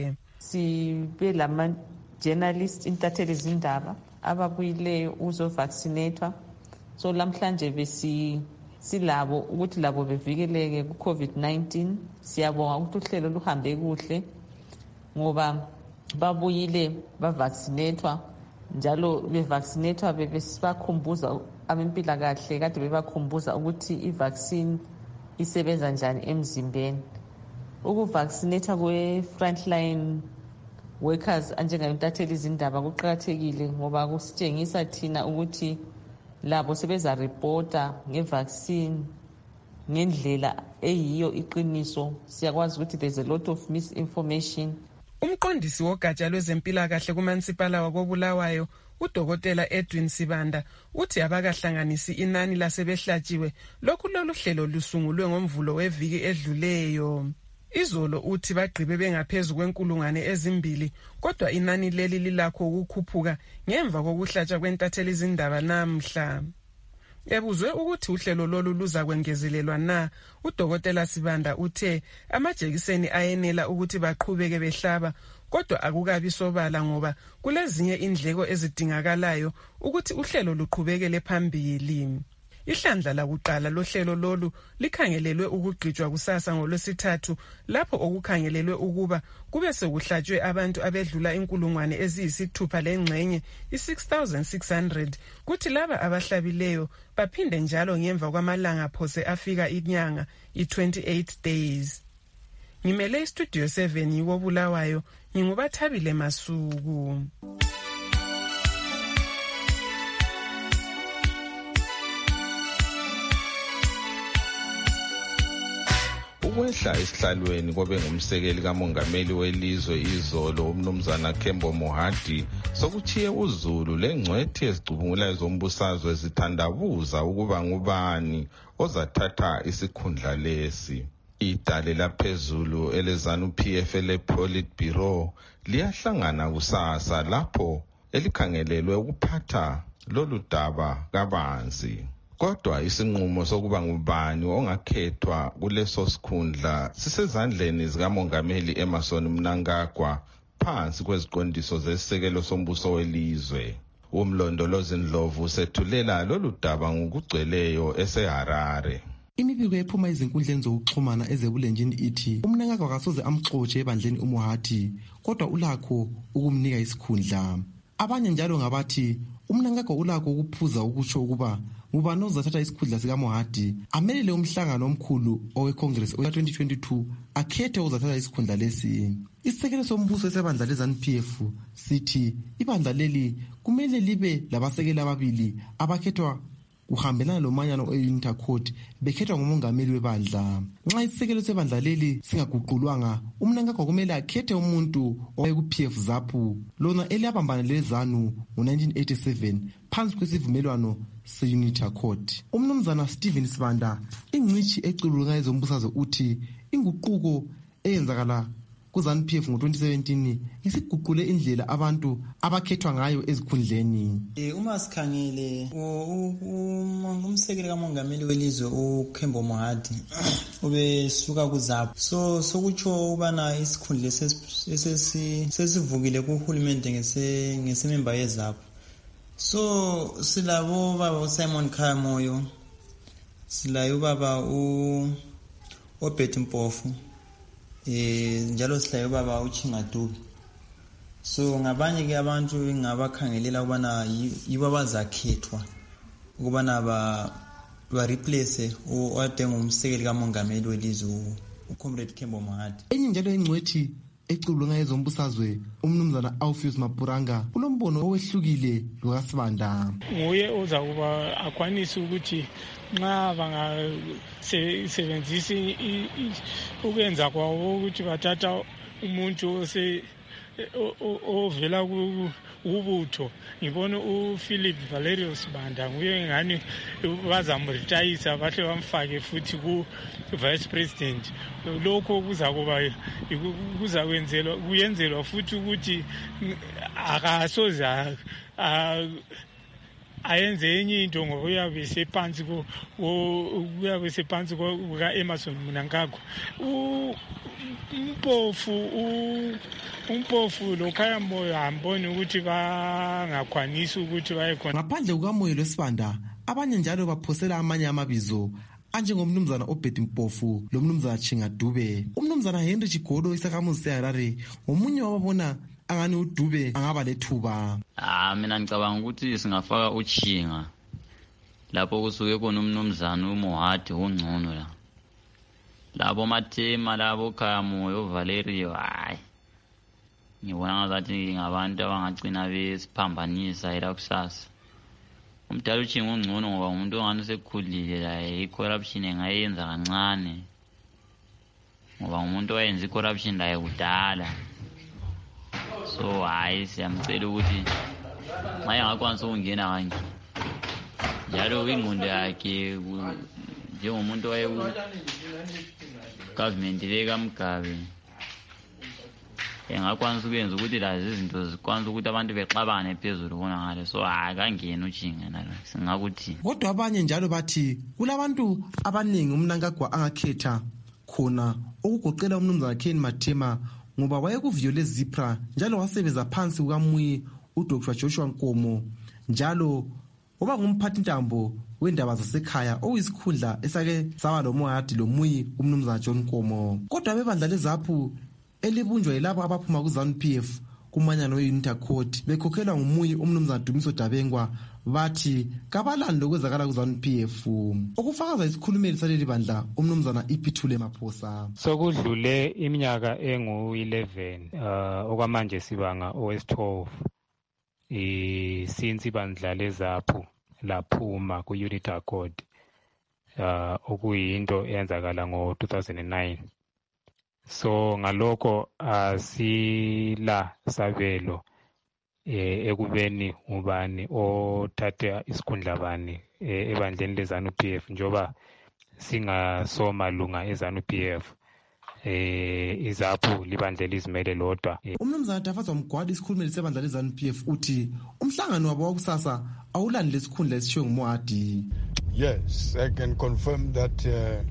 sibe lama journalist intatheli zindaba ababuyileyo uzovaccinatwa. So lamhlanje besi silabo ukuthi labo bevikeleke ku COVID nineteen. Siyabonga ukuthi uhlelo luhambe kuhle ngoba babuyile bavaccinatwa njalo bevaccinatwa bebesibakhumbuza abempilakahle kade bebakhumbuza ukuthi i-vaccine isebenza njani emzimbeni. Ukuvaccinatwa kwe-frontline workers anjengaintatheli izindaba kuqakathekile ngoba kusitshengisa thina ukuthi labo sebeza reporta ngevaccine ngendlela eyiyo iqiniso. Siyakwazi ukuthi there's a lot of misinformation. Umqondisi wogatsha lwezempilakahle kumansipala wakobulawayo udokotela Edwin Sibanda uthi abakahlanganisi inani lasebehlatshiwe lokhu lolu hlelo lusungulwe ngomvulo weviki edluleyo. Izolo uthi bagqibe bengaphezulu kwenkulungwane ezimbili kodwa inani leli lilakho ukukhuphuka ngemva kokuhlatshwa kwentatheli izindaba namhla. Ebuzwe ukuthi uhlelo lolu luza kwengezelelwa na, udokotela Sibanda uthe amajekiseni ayenela ukuthi baqhubeke behlaba kodwa akukabi sobala ngoba kulezinye indleko ezidingakalayo ukuthi uhlelo luqhubekele phambili. Ihlandla lakuqala lohlelo lolu likhangelelwe ukugqitshwa kusasa ngolwesithathu lapho okukhangelelwe ukuba kube sekuhlatshwe abantu abedlula inkulungwane eziyisithupha lengxenye i-six thousand six hundred kuthi laba abahlabileyo baphinde njalo ngemva kwamalanga phose afika inyanga i-twenty-eight days. Ngimele istudio seven yiwobulawayo ngingubathabile Masuku. Ukwehla esihlalweni kobe ngumsekeli kamongameli welizwe izolo umnumzana Kembo Mohadi sokuchiye uZulu lengcwethi ezicubungulayo zombusazwe zithandabuza ukuba ngubani ozathatha isikhundla lesi. Idale laphezulu eleZANU P F le Politburo liyahlangana kusasa lapho elikhangelelwe ukuphatha lolu daba kabanzi. Kodwa isinqumo sokuba ngubani ongakhethwa kuleso sikhundla sisezandleni zikamongameli Emmerson Mnangagwa phansi kweziqondiso zesisekelo sombuso welizwe. Umlondolozi Ndlovu sethulela lolu daba ngokugcweleyo eseHarare. Imibiko ephuma izinkundleni zokuxhumana ezebulenjini ithi uMnangagwa akasoze amxotshe ebandleni uMohati kodwa ulakho ukumnika isikhundla. Abanye njalo ngabathi uMnangagwa ulakho ukuphuza ukusho ukuba ngubani ozathatha isikhundla sikaMohati amelele umhlangano omkhulu oweCongress oya-twenty twenty-two akhethe uzathatha isikhundla lesi. Isisekelo sombuso sebandla leZANU P F sithi ibandla leli kumele libe labasekeli ababili abakhethwa kuhambelana lomanyano e-Unitary Court bekhethwa ngumongameli webandla. Nxa isisekelo sebandla leli singaguqulwanga uMnangagwa kumele akhethe umuntu owayeku-P F ZAPU lona eliyabambana leZANU ngo-nineteen eighty-seven phansi kwesivumelwano se-Unitary Court. Umnumzana Stephen Sibanda ingcitshi ecubulunga ezombusazwe uthi inguquko eyenzakala kuZANU P F ngo-twenty seventeen isiguqule indlela abantu abakhethwa ngayo ezikhundleni. Uma sikhangele umsekeli kamongameli welizwe uKembo Mohadi ubesuka kuZAPU so sokutsho ubana isikhundla sesivukile kuhulumende ngesememba yeZAPU. So silabo baba uSimon Khamoyo, silayo baba uObert Mpofu, eh njalo silayo baba uChingadubi. So ngabanye ke abantu ngabakhangelela ubana yibo abazakhethwa ukubana ba ba replace ode ngumsekeli kamongameli welizwe uComrade Kembo Mohadi. Enye njalo ingcwethi ecubulunga ezombusazwe umnumzana Alpheus Mapuranga unombono owehlukile lokaSibanda. Nguye ozakuba akwanisa ukuthi nxa bangasebenzisa ukwenza kwawo ukuthi bathatha umuntu ose ovela kubutho. Ngibona uPhilip Valerius Banda nguye ngani bazamretayisa bahle bamfake futhi ku vice president. Lokho kuzakuba kuzakwenzelwa kuyenzelwa futhi ukuthi akasoza ayenze enye into ngoba uyabe sephansi uyabe sephansi kuka-Emmerson Mnangagwa. Umpofu umpofu lokhaya moyo amboni ukuthi bangakwanisi ukuthi baye khona. Ngaphandle kukamoyo lwesibanda, abanye njalo baphosela amanye amabizo anjengomnumzana Obed Mpofu lo mnumzana Chinga Dube. Umnumzana Henry Chigodo isakhamuzi seHarare ngomunye wababona angani uDube angaba lethuba. Ah mina ngicabanga ukuthi singafaka uChinga lapho kusuke khona umnumzana uMohati ungcono la. Labo Mathema labo Khamoyo Valerio hayi ngibona ngathi ngabantu abangagcina besiphambanisa ila kusasa. Umdala uChinga ungcono ngoba umuntu ongani sekhulile la i-corruption engayenza kancane ngoba umuntu oyenza i-corruption la kudala. So hayi siyamcela ukuthi maye ngakwanisa ukungena kanje njalo ingqondo yakhe njengomuntu waye government leka Mugabe engakwanisa ukuyenza ukuthi lazi izinto zikwanisa ukuthi abantu bexabane phezulu bona ngale. So akangena uChinga nalo singakuthi. Kodwa abanye njalo bathi kulabantu abaningi uMnangagwa angakhetha khona ukugoqela umnumzana Ken Mathema ngoba wayekuviyole Zipra njalo wasebenza phansi kukaMuyi uDoctor Joshua Nkomo njalo oba ngumphathi ntambo wendaba zasekhaya oyisikhundla esake saba loMohati loMuyi umnumzana John Nkomo. Kodwa bebandla leZAPU elibunjwa yilabo abaphuma kuZANU P F kumanyano weUnita Court bekhokhelwa nguMuyi umnumzana Dumiso Dabengwa bathi kabalani lokwezakala kuZANU P F. Okufakaza isikhulumeli saleli bandla umnumzana Ipithule Maphosa. Sokudlule iminyaka engu eleven uh, okwamanje sibanga O S twelve i since ibandla leZAPU laphuma kuUnita Court uh, okuyinto eyenzakala ngo two thousand nine. So ngalokho asila sabelo eh ekubeni ubani othatha isikhundla bani ebandleni leZANU P F njoba singasoma lunga eZANU P F eh iZAPU libandle lizimele lodwa. Umnumzana Dafaza Mgwadi isikhulumeli sebandla leZANU P F uthi umhlangano wabo wakusasa awulandi lesikhundla esishiwo nguMohati. Yes, I can confirm that uh,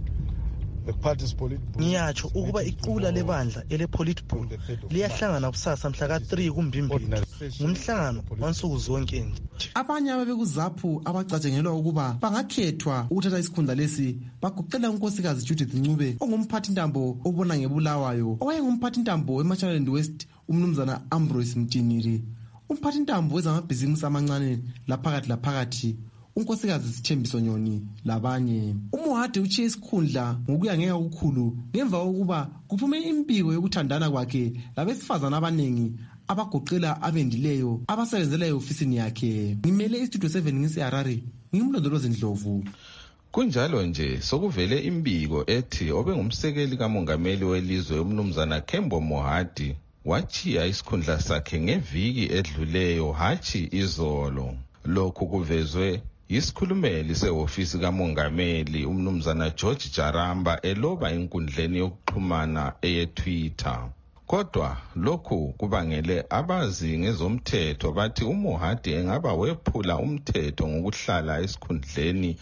ngiyatsho ukuba iqula lebandla ele-politburo liyahlangana kusasa mhla ka-three kuMbimbili ngumhlangano wansuku zonke nje. Abanye ababekuZAPU abacatshengelwa ukuba bangakhethwa ukuthatha isikhundla lesi bagoqela unkosikazi Judith Ncube ongumphathi ntambo obona ngebulawayo owayengumphathi ntambo eMashonaland West umnumzana Ambrose Mtiniri, umphathi ntambo wezamabhizimusi amancane laphakathi laphakathi unkosikazi Sithembiso Nyoni labanye. uMohati uchiye isikhundla ngokuya ngeke ukukhulu ngemva kokuba kuphume impiko yokuthandana kwakhe labesifazana abaningi abagoqela abendileyo abasebenzela eofisini yakhe. Ngimele iStudio seven ngiseHarare ngimlondolozi Ndlovu. Kunjalo nje sokuvele imbiko ethi obengumsekeli kamongameli welizwe umnumzana Kembo Moahati wachiya isikhundla sakhe ngeviki edluleyo hachi izolo. Lokhu kuvezwe isikhulumeli seofisi kamongameli umnumzana George Jaramba eloba enkundleni yokuxhumana eyeTwitter. Kodwa lokhu kubangele abazi ngezomthetho bathi uMohati engaba wephula umthetho ngokuhlala esikhundleni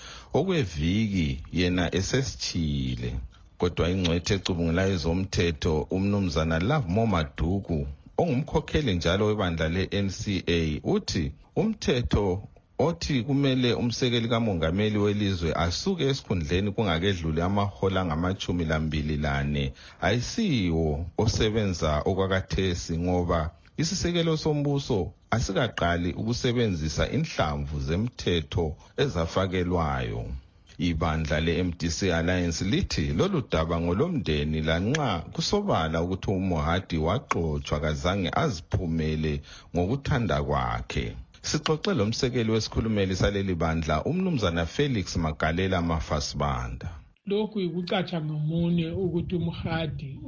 okweviki yena esesichile. Kodwa ingcwethe ecubungula ezomthetho umnumzana Lovemore Maduku ongumkhokheli njalo webandla le-N C A uthi umthetho othi kumele umsekeli kamongameli welizwe asuke esikhundleni kungakedluli amahola ngamachumi lambili lane ayisiwo osebenza okwakathesi ngoba isisekelo sombuso asikaqali ukusebenzisa inhlamvu zemthetho ezafakelwayo. Ibandla le-M D C Alliance lithi lolu daba ngolomndeni lanxa kusobala ukuthi uMohati waxoxwa kazange aziphumele ngokuthanda kwakhe. Sixoxe lo msekeli wesikhulumeli saleli bandla umnumzana Felix Magalela Mafasibanda. Lokhu ikucatsha ngomune ukuthi uMohati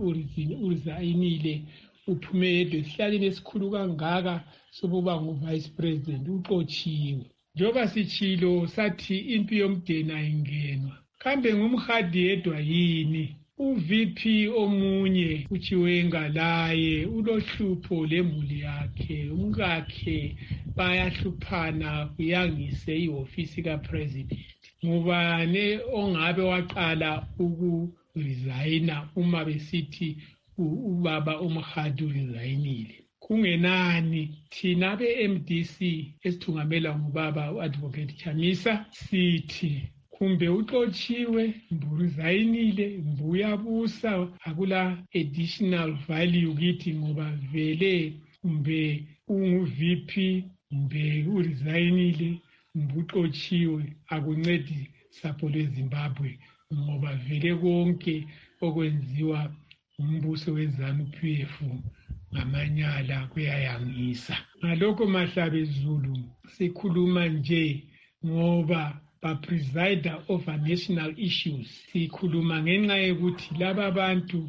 urizayinile uphumele esihlaleni esikhulu kangaka sokuba ngu-vice president uxotshiwe. Njoba sichilo sathi impi yomdeni ayingenwa. Kambe ngumHadi yedwa yini? u-V P omunye uChiwenga laye ulohlupho lemuli yakhe, umkakhe bayahluphana kuyangise ihofisi kapresident. Ngubane ongabe waqala ukuresigna uma besithi ubaba uMahadi uresigninile? Kungenani thina be-M D C esithungamela ngubaba u-Advocate Chamisa sithi kumbe uxotshiwe, mburizayinile, mbuyabusa, akula additional value kithi ngoba vele kumbe ungu-V P, kumbe urizayinile, mbuxotshiwe, akuncedi sapho lweZimbabwe ngoba vele konke okwenziwa umbuso weZANU P F ngamanyala kuyayangisa. Ngalokho Mahlabe Zulu sikhuluma nje ngoba ba-presider over national issues. Sikhuluma ngenxa yokuthi laba bantu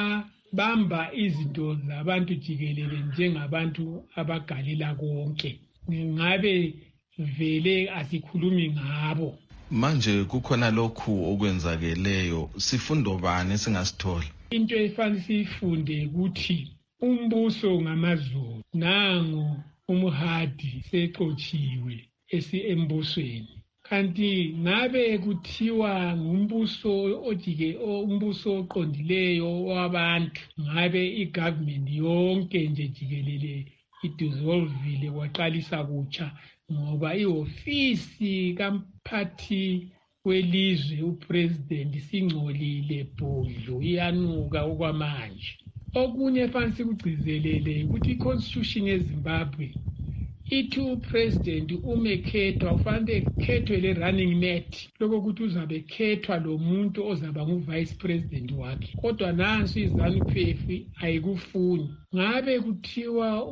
bamba izinto zabantu jikelele njengabantu abagalela konke. Ngabe vele asikhulumi ngabo. Manje kukhona lokhu okwenzakeleyo, sifundo bani singasithola? Into efanele sifunde ukuthi umbuso ngamaZulu, nangu uMahadi sexotshiwe embusweni. Kanti ngabe kuthiwa ngumbuso ojike umbuso oqondileyo wabantu, ngabe igovernment yonke nje jikelele idissolvile waqalisa kutsha ngoba ihofisi kamphathi welizwe upresident singcolile bhodlo, iyanuka okwamanje. Okunye fanele sikugcizelele ukuthi iconstitution yeZimbabwe ithi upresident umekhethwa ufanele khethwe le running mate, lokho ukuthi uzabe khethwa lo muntu ozaba ngu-vice president wakhe. Kodwa nansi iZANU P F ayikufuni. Ngabe kuthiwa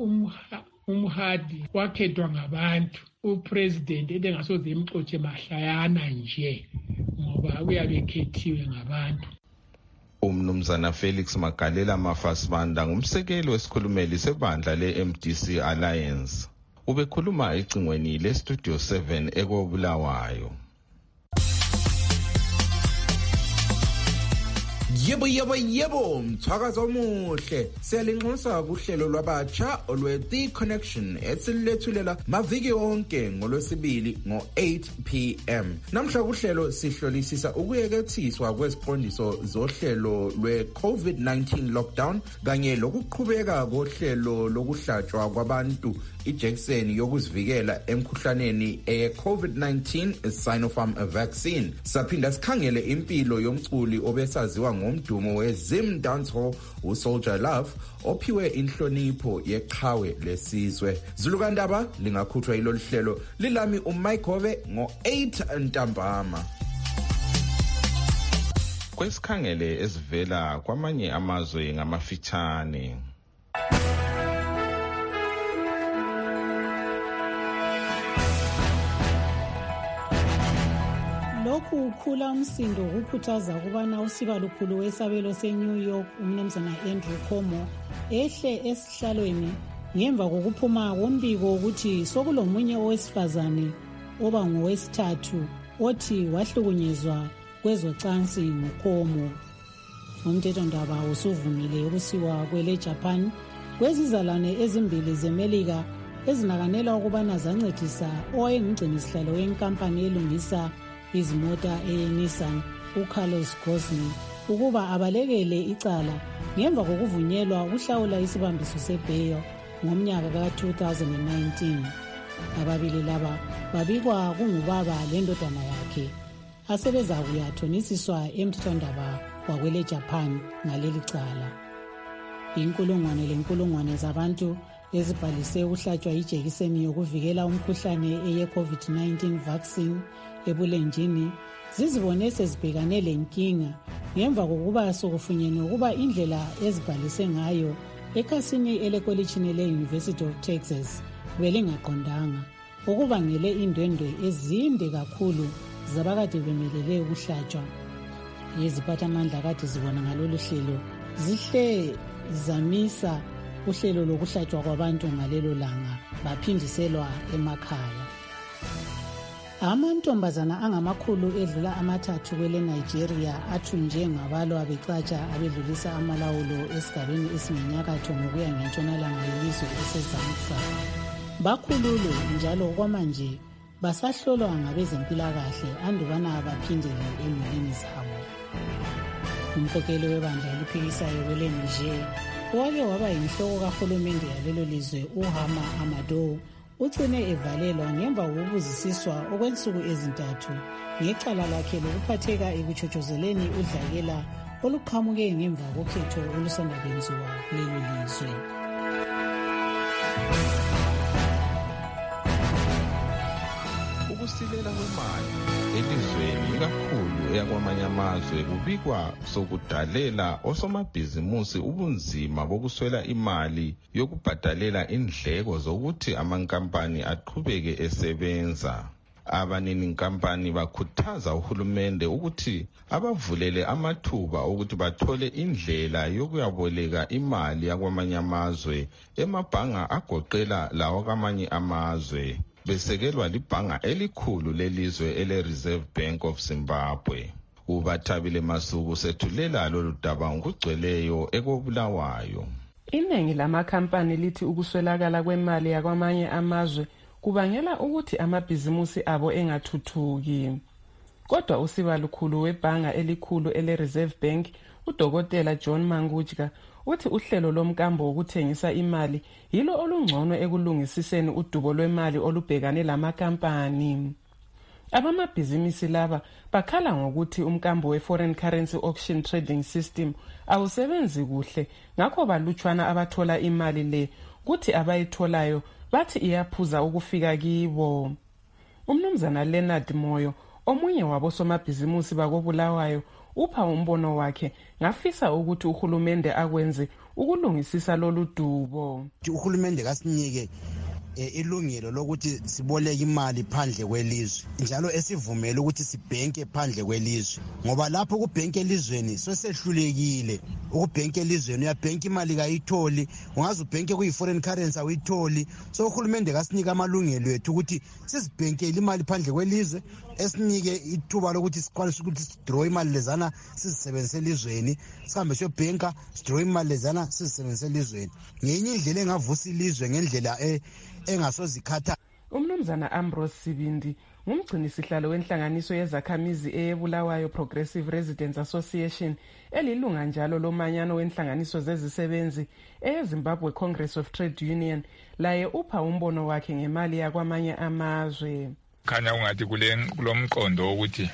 uMahadi wakhethwa ngabantu, upresident engasoze imxotshe mahlayana nje ngoba uyabe ekhethiwe ngabantu. Umnumzana Felix Magalela Mafasibanda ngumsekeli wesikhulumeli sebandla le-M D C Alliance. Ubekhuluma ecingweni le-Studio seven ekobulawayo. Yebo yebo yebo mthakazo omuhle siyalinxusa kuhlelo lwabatsha olwe-The Connection esilethulela maviki onke ngolwesibili ngo eight p m Namhla kuhlelo sihlolisisa ukuyekethiswa kweziqondiso zohlelo lwe-COVID nineteen lockdown kanye lokuqhubeka kohlelo lokuhlatshwa kwabantu ijekiseni yokuzivikela emkhuhlaneni e-COVID nineteen Sinopharm vaccine. Saphinda sikhangele impilo yomculi obesaziwa ngomdumo we-Zim Dancehall uSoldier Love ophiwe inhlonipho yeqhawe lesizwe. Zulukandaba lingakhuthwa ilolu hlelo lilami uMaikove ngo eight ntambama. Kwesikhangele esivela kwamanye amazwe ngamafitshane. Lokhu ukhula umsindo ukukhuthaza ukubana usiba lukhulu wesabelo seNew York umnumzana Andrew Cuomo ehle esihlalweni ngemva kokuphuma kombiko ukuthi sokulomunye owesifazane oba ngowesithathu othi wahlukunyezwa kwezocansi nguCuomo. Umthethondaba usuvumile ukusiwa kwele Japan kwezizalwane ezimbili zeMelika ezinakanela ukubana zancedisa owayengumgcinisihlalo wenkampani elungisa izimota eNissan uCarlos Ghosn ukuba abalekele icala ngemva kokuvunyelwa ukuhlawula isibambiso sebail ngomnyaka ka-two thousand nineteen. Ababili laba babikwa kungubaba lendodana yakhe asebezakuyathonisiswa emthethondaba wakwele Japan ngaleli cala. Inkulungwane lenkulungwane zabantu ezibhalise ukuhlatshwa ijekiseni yokuvikela umkhuhlane eye-COVID nineteen vaccine ebulenjini zizibone sezibhekane lenkinga ngemva kokuba sokufunyenwe ukuba indlela ezibhalise ngayo ekhasini elekolitshini le-University of Texas belingaqondanga, okubangele indwendwe ezinde kakhulu zabakade bemelele ukuhlatshwa. Iziphathamandla kade zibona ngalolu hlelo zihle zamisa uhlelo lokuhlatshwa kwabantu ngalelo langa baphindiselwa emakhaya. Amantombazana angamakhulu edlula amathathu kwele Nigeria athunje ngabalwa becatsha abedlulisa amalawulo esigabeni esingenyakatho ngokuya ngentshonalanga yelizwe eseZamfara. Bakhululwe njalo kwamanje basahlolwa ngabezempilakahle andubana baphindele emulini zabo. Umkhokeli webandla eliphikisayo kwele Niger owake waba yinhloko kahulumende yalelo lizwe uHama Amadou ucine evalelwa ngemva kokubuzisiswa okwensuku ezintathu ngecala lakhe lokuphatheka ekutshotshozeleni udlakela oluqhamuke ngemva kokhetho olusanda kwenziwa kulelo lizwe. Ukusilela kwemali elizweni ikakhulu eyakwamanye amazwe kubikwa sokudalela osomabhizimusi ubunzima bokuswela imali yokubhadalela indleko zokuthi amankampani aqhubeke esebenza. Abanini nkampani bakhuthaza uhulumende ukuthi abavulele amathuba ukuthi bathole indlela yokuyaboleka imali yakwamanye amazwe emabhanga agoqela lawo kwamanye amazwe, besekelwa libhanga elikhulu lelizwe ele Reserve Bank of Zimbabwe. Ubathabile Masuku sethulela lolu daba ngokugcweleyo ekobulawayo. Iningi lamakhampani lithi ukuswelakala kwemali yakwamanye amazwe kubangela ukuthi amabhizimusi abo engathuthuki. Kodwa usiba lukhulu webhanga elikhulu ele Reserve Bank, uDokotela John Mangujka, uthi uhlelo lomkambo wokuthengisa imali yilo olungcono ekulungisiseni udubo lwemali olubhekane lamakampani. Abamabhizinisi laba bakhala ngokuthi umkambo we-Foreign Currency Auction Trading System awusebenzi kuhle, ngakho balutshwana abathola imali le, kuthi abayitholayo bathi iyaphuza ukufika kibo. Umnumzana Leonard Moyo, omunye wabosomabhizimusi bakobulawayo, upha umbono wakhe ngafisa ukuthi uhulumende akwenze ukulungisisa lolu dubo. Uhulumende kasinike ilungelo lokuthi siboleke imali phandle kwelizwe njalo esivumela ukuthi sibhenke phandle kwelizwe, ngoba lapho kubhenke elizweni sosehlulekile. Ukubhenke elizweni uyabhenka imali kayitholi, ungaze ubhenke kuyi-foreign currency awuyitholi. So uhulumende kasinika amalungelo ethu ukuthi sizibhenkele imali phandle kwelizwe, esinike ithuba lokuthi sikwanise ukuthi sidraw imali lezana sizisebenzise elizweni, sihambe siyobhenka sidraw imali lezana sizisebenzise elizweni. Ngenye indlela engavusa ilizwe ngendlela e engasozikhatha. Umnumzana Ambrose Sibindi ngumgcini sihlalo wenhlanganiso yezakhamizi eyebulawayo Progressive Residents Association, elilunga njalo lomanyano wenhlanganiso zezisebenzi eyeZimbabwe Congress of Trade Union. Laye upha umbono wakhe ngemali yakwamanye amazwe. Khanya ungathi kulomqondo ukuthi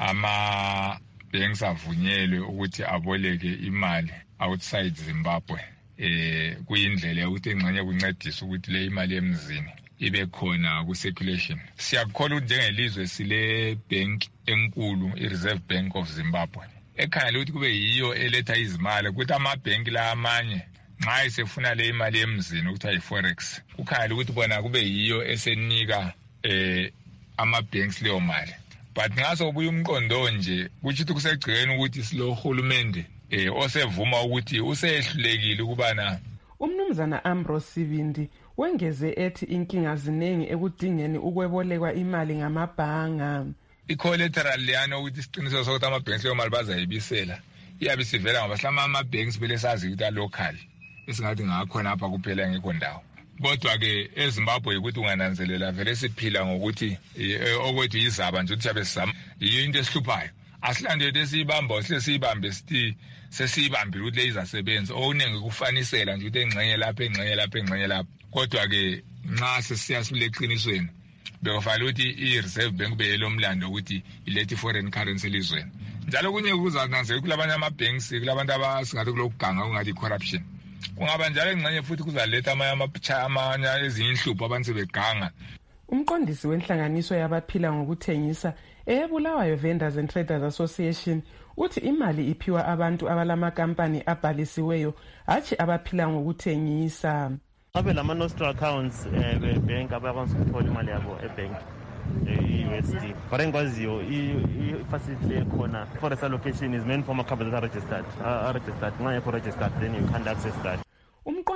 ama banks avunyelwe ukuthi aboleke imali outside Zimbabwe. Eh kuyindlela ukuthi engxenye kuncedisa ukuthi le imali emzini ibe khona ku circulation. Siyakholwa ukuthi njengelizwe sile bank enkulu, i-Reserve Bank of Zimbabwe, ekhangela ukuthi kube yiyo eletha izimali, ukuthi ama-bank la amanye nxa esefuna le imali emzini ukuthi yi-forex, kukhangela ukuthi bona kube yiyo esenika eh ama-banks leyo mali. But ngaso kubuya umqondo nje kuthi kusegcikeni ukuthi silo hulumende eh osevuma ukuthi usehlulekile ukubana. Umnumzana Ambrose Sibindi wengeze ethi inkinga zinengi ekudingeni ukwebolekwa imali ngamabhanga. I-collateral leyana ukuthi siqiniseke sokuthi ama-banks leyo mali bazayibisela iyabe sivela ngoba hlama ama-banks bele sazi ukuthi a-local esingathi ngakhona apha kuphela ngekho ndawo. Kodwa-ke eZimbabwe ukuthi ungananzelela vele siphila ngokuthi okwethu yizaba nje ukuthi siyabe sizama, yiyo into esihluphayo. Asilandele esiyibamba sihle siyibambe sithi sesiyibambile ukuthi le izasebenza, okuningi kufanisela nje ukuthi engxenye lapha engxenye lapha engxenye lapha. Kodwa-ke nxa sesiyasibile eqinisweni bekufanele ukuthi i-Reserve Bank beyelo mlando ukuthi ilethe i-foreign currency elizweni. Njalo kunye kuzananzela kulabanye ama-banks, kulabantu abasingathi kulokuganga kungathi i-corruption. Kungaba njalo engxenye futhi kuzaletha amanye ezinye inhlupho abantu sebeganga. Umqondisi wenhlanganiso yabaphila ngokuthengisa eyebulawayo Vendors and Traders Association uthi imali iphiwa abantu abalamakampani abhalisiweyo hathi abaphila ngokuthengisa. Abe lama nostro accounts eh bank abakwazi ukuthola imali yabo ebank e-U S D. But engwaziyo i-facility ekhona forest allocation is meant for companies that are registered. Are registered. Nxa yakho registered then you can't access that. Umqondisi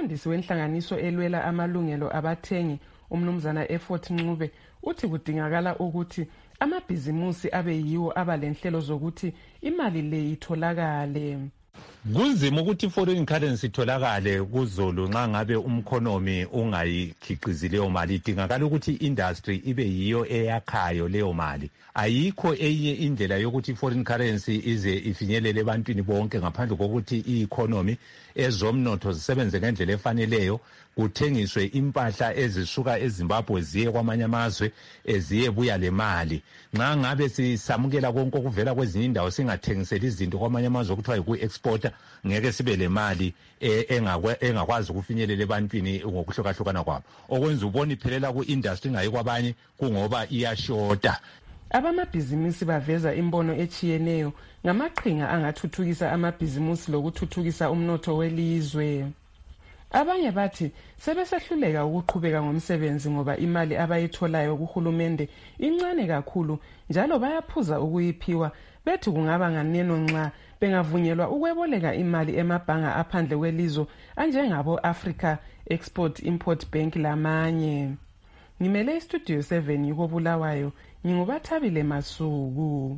umfundisi wenhlanganiso elwela amalungelo abathengi umnumzana Effort Ncube uthi kudingakala ukuthi amabhizimusi abe yiwo abalenhlelo zokuthi imali le itholakale. Kunzima ukuthi foreign currency itholakale kuzulu nxa ngabe umkhonomi ungayikhiqizi leyo mali. Idingakala ukuthi industry ibe yiyo eyakhayo leyo mali. Ayikho enye indlela yokuthi foreign currency ize ifinyelele ebantwini bonke ngaphandle kokuthi i-economy ezomnotho zisebenze ngendlela efaneleyo, kuthengiswe impahla ezisuka eZimbabwe ziye kwamanye amazwe eziye buya le mali. Nxa ngabe sisamukela konke okuvela kwezinye indawo singathengiseli izinto kwamanye amazwe okuthiwa yiku-exporter, ngeke sibe le mali engakwazi ukufinyelela ebantwini ngokuhlukahlukana kwabo. Okwenza ubona iphelela ku-industry ngayi kwabanye kungoba iyashota. Abamabhizimusi baveza imbono echiyeneyo ngamaqhinga angathuthukisa amabhizimusi lokuthuthukisa umnotho welizwe. Abanye bathi sebesehluleka ukuqhubeka ngomsebenzi ngoba imali abayitholayo kuhulumende incane kakhulu njalo bayaphuza ukuyiphiwa, bethi kungaba nganeno nxa bengavunyelwa ukweboleka imali emabhanga aphandle kwelizwe anjengabo Africa Export Import Bank lamanye. Ngimele istudio seven yuko Bulawayo, ngingubathabile Masuku.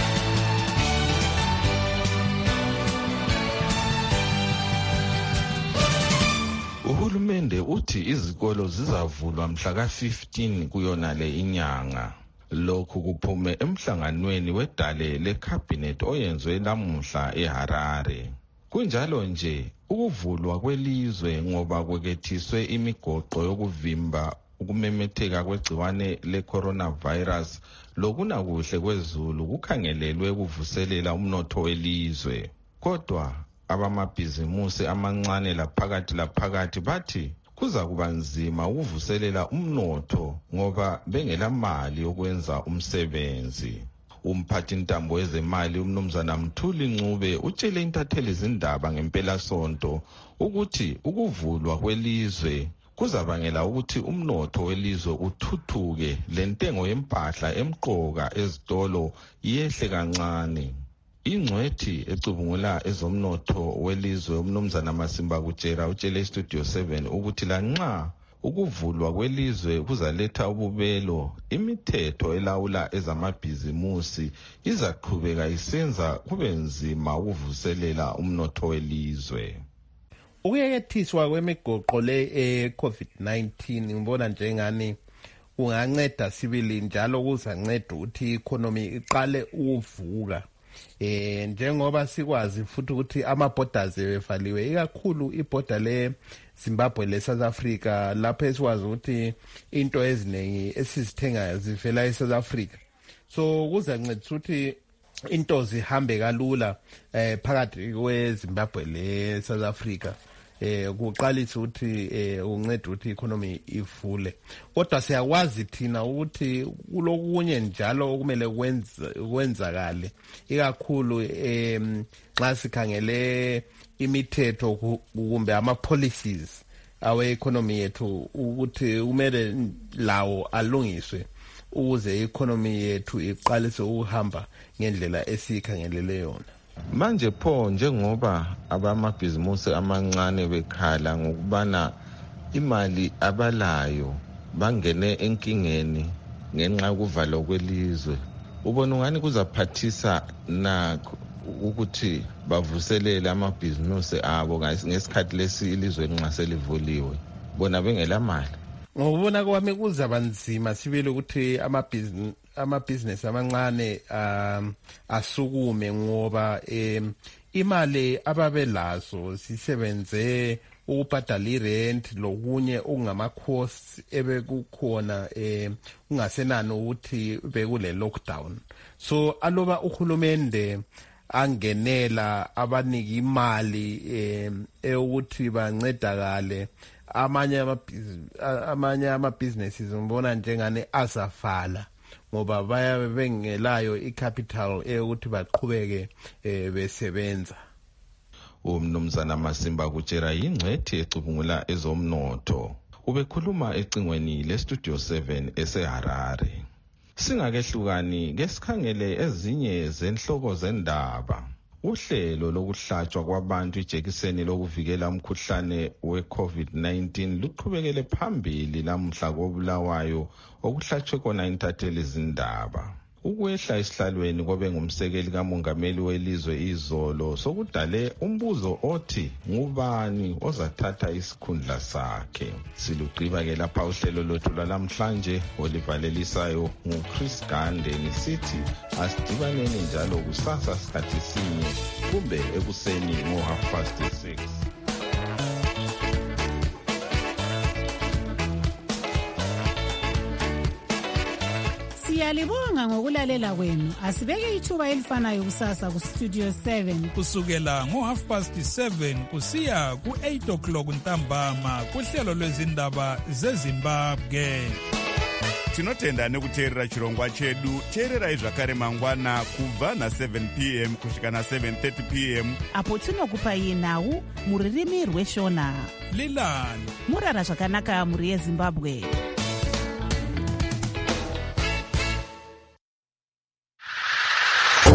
Uhulumende uthi izikolo zizavulwa mhla ka fifteen kuyona le inyanga. Lokhu kuphume emhlanganweni wedale lecabinet oyenzwe lamuhla eHarare. Kunjalo nje ukuvulwa kwelizwe ngoba kwekethiswe imigoqo yokuvimba ukumemetheka kwegciwane le-coronavirus lokuna kuhle kwezulu kukhangelelwe ukuvuselela umnotho welizwe. Kodwa abamabhizimusi amancane laphakathi laphakathi bathi kuza kuba nzima ukuvuselela umnotho ngoba bengela mali yokwenza umsebenzi. Umphathi ntambo wezemali umnumzana Mthuli Ncube utshele intatheli izindaba ngempela sonto ukuthi ukuvulwa kwelizwe kuzabangela ukuthi umnotho welizwe uthuthuke, lentengo yempahla emqoka ezitolo yehle kancane. Ingcwethi ecubungula ezomnotho welizwe umnumzana Masimba Kutshera utshele istudio seven ukuthi lanxa ukuvulwa kwelizwe kuzaletha ububelo, imithetho elawula ezamabhizimusi izaqhubeka isenza kube nzima ukuvuselela umnotho welizwe. Ukuyekethiswa kwemigoqo le e-COVID nineteen ngibona njengani kunganceda sibili njalo kuzanceda ukuthi i-economy iqale ukuvuka. Eh njengoba sikwazi futhi ukuthi ama borders evaliwe ikakhulu iborder le Zimbabwe le South Africa lapho esikwazi ukuthi into eziningi esizithenga zivela eSouth Africa. So kuzanceda ukuthi into zihambe kalula eh phakathi kweZimbabwe le South Africa. Eh kuqalisa ukuthi eh uncede ukuthi economy ivule. Kodwa siyakwazi thina ukuthi kulokunye njalo okumele kwenza kwenzakale ikakhulu em xa sikhangele imithetho kumbe ama policies awe economy yethu ukuthi kumele lawo alungiswe ukuze economy yethu iqalise ukuhamba ngendlela esikhangelele yona. Manje pho njengoba abamabhizimusi amancane bekhala ngokubana imali abalayo bangene enkingeni ngenxa yokuvalwa kwelizwe, ubona ngani kuzaphathisa nakho ukuthi bavuselele amabhizimusi abo ngesikhathi lesi ilizwe nxa selivuliwe bona bengela mali? Ngokubona kwami kuzaba nzima sibele ukuthi amabhizinisi amabhizinisi amancane um asukume ngoba um imali ababelazo sisebenze ukubhadala irent lokunye okungama costs ebekukhona um ungasenani ukuthi bekule lockdown. So aloba uhulumende angenela abaniki imali um eyokuthi bancedakale, amanye amanye ama-businesses ngibona njengane azafala ngoba bayabe bengelayo icapital eyokuthi baqhubeke eh, besebenza. Umnumzana Masimba Kutshera yingcwethi ecubungula ezomnotho ubekhuluma ecingweni lestudio seven eseHarare. Singakehlukani ke sikhangele ezinye zenhloko zendaba. uhlelo lokuhlatshwa kwabantu ijekiseni lokuvikela umkhuhlane we-covid nineteen luqhubekele phambili lamhla koBulawayo okuhlatshwe khona intatheli izindaba. Ukwehla esihlalweni kobe ngumsekeli kamongameli welizwe izolo sokudale umbuzo othi ngubani ozathatha isikhundla sakhe. Silugqiba ke lapha uhlelo lwethu lwalamhlanje olivalelisayo nguChris Gande nisithi asidibaneni njalo kusasa sikhathi sinye kumbe ekuseni ngo half past six. Siyalibonga ngokulalela kwenu. Asibeke ithuba elifanayo kusasa ku Studio seven kusukela ngo half past seven kusiya ku eight o'clock ntambama kuhlelo lwezindaba zeZimbabwe. Tinotenda nekuteerera chirongwa chedu. Teererai zvakare mangwana kubva na seven p m kusvika na seven thirty p m apo tinokupai nhau muririmi rweshona. Lilani murara zvakanaka muri yeZimbabwe.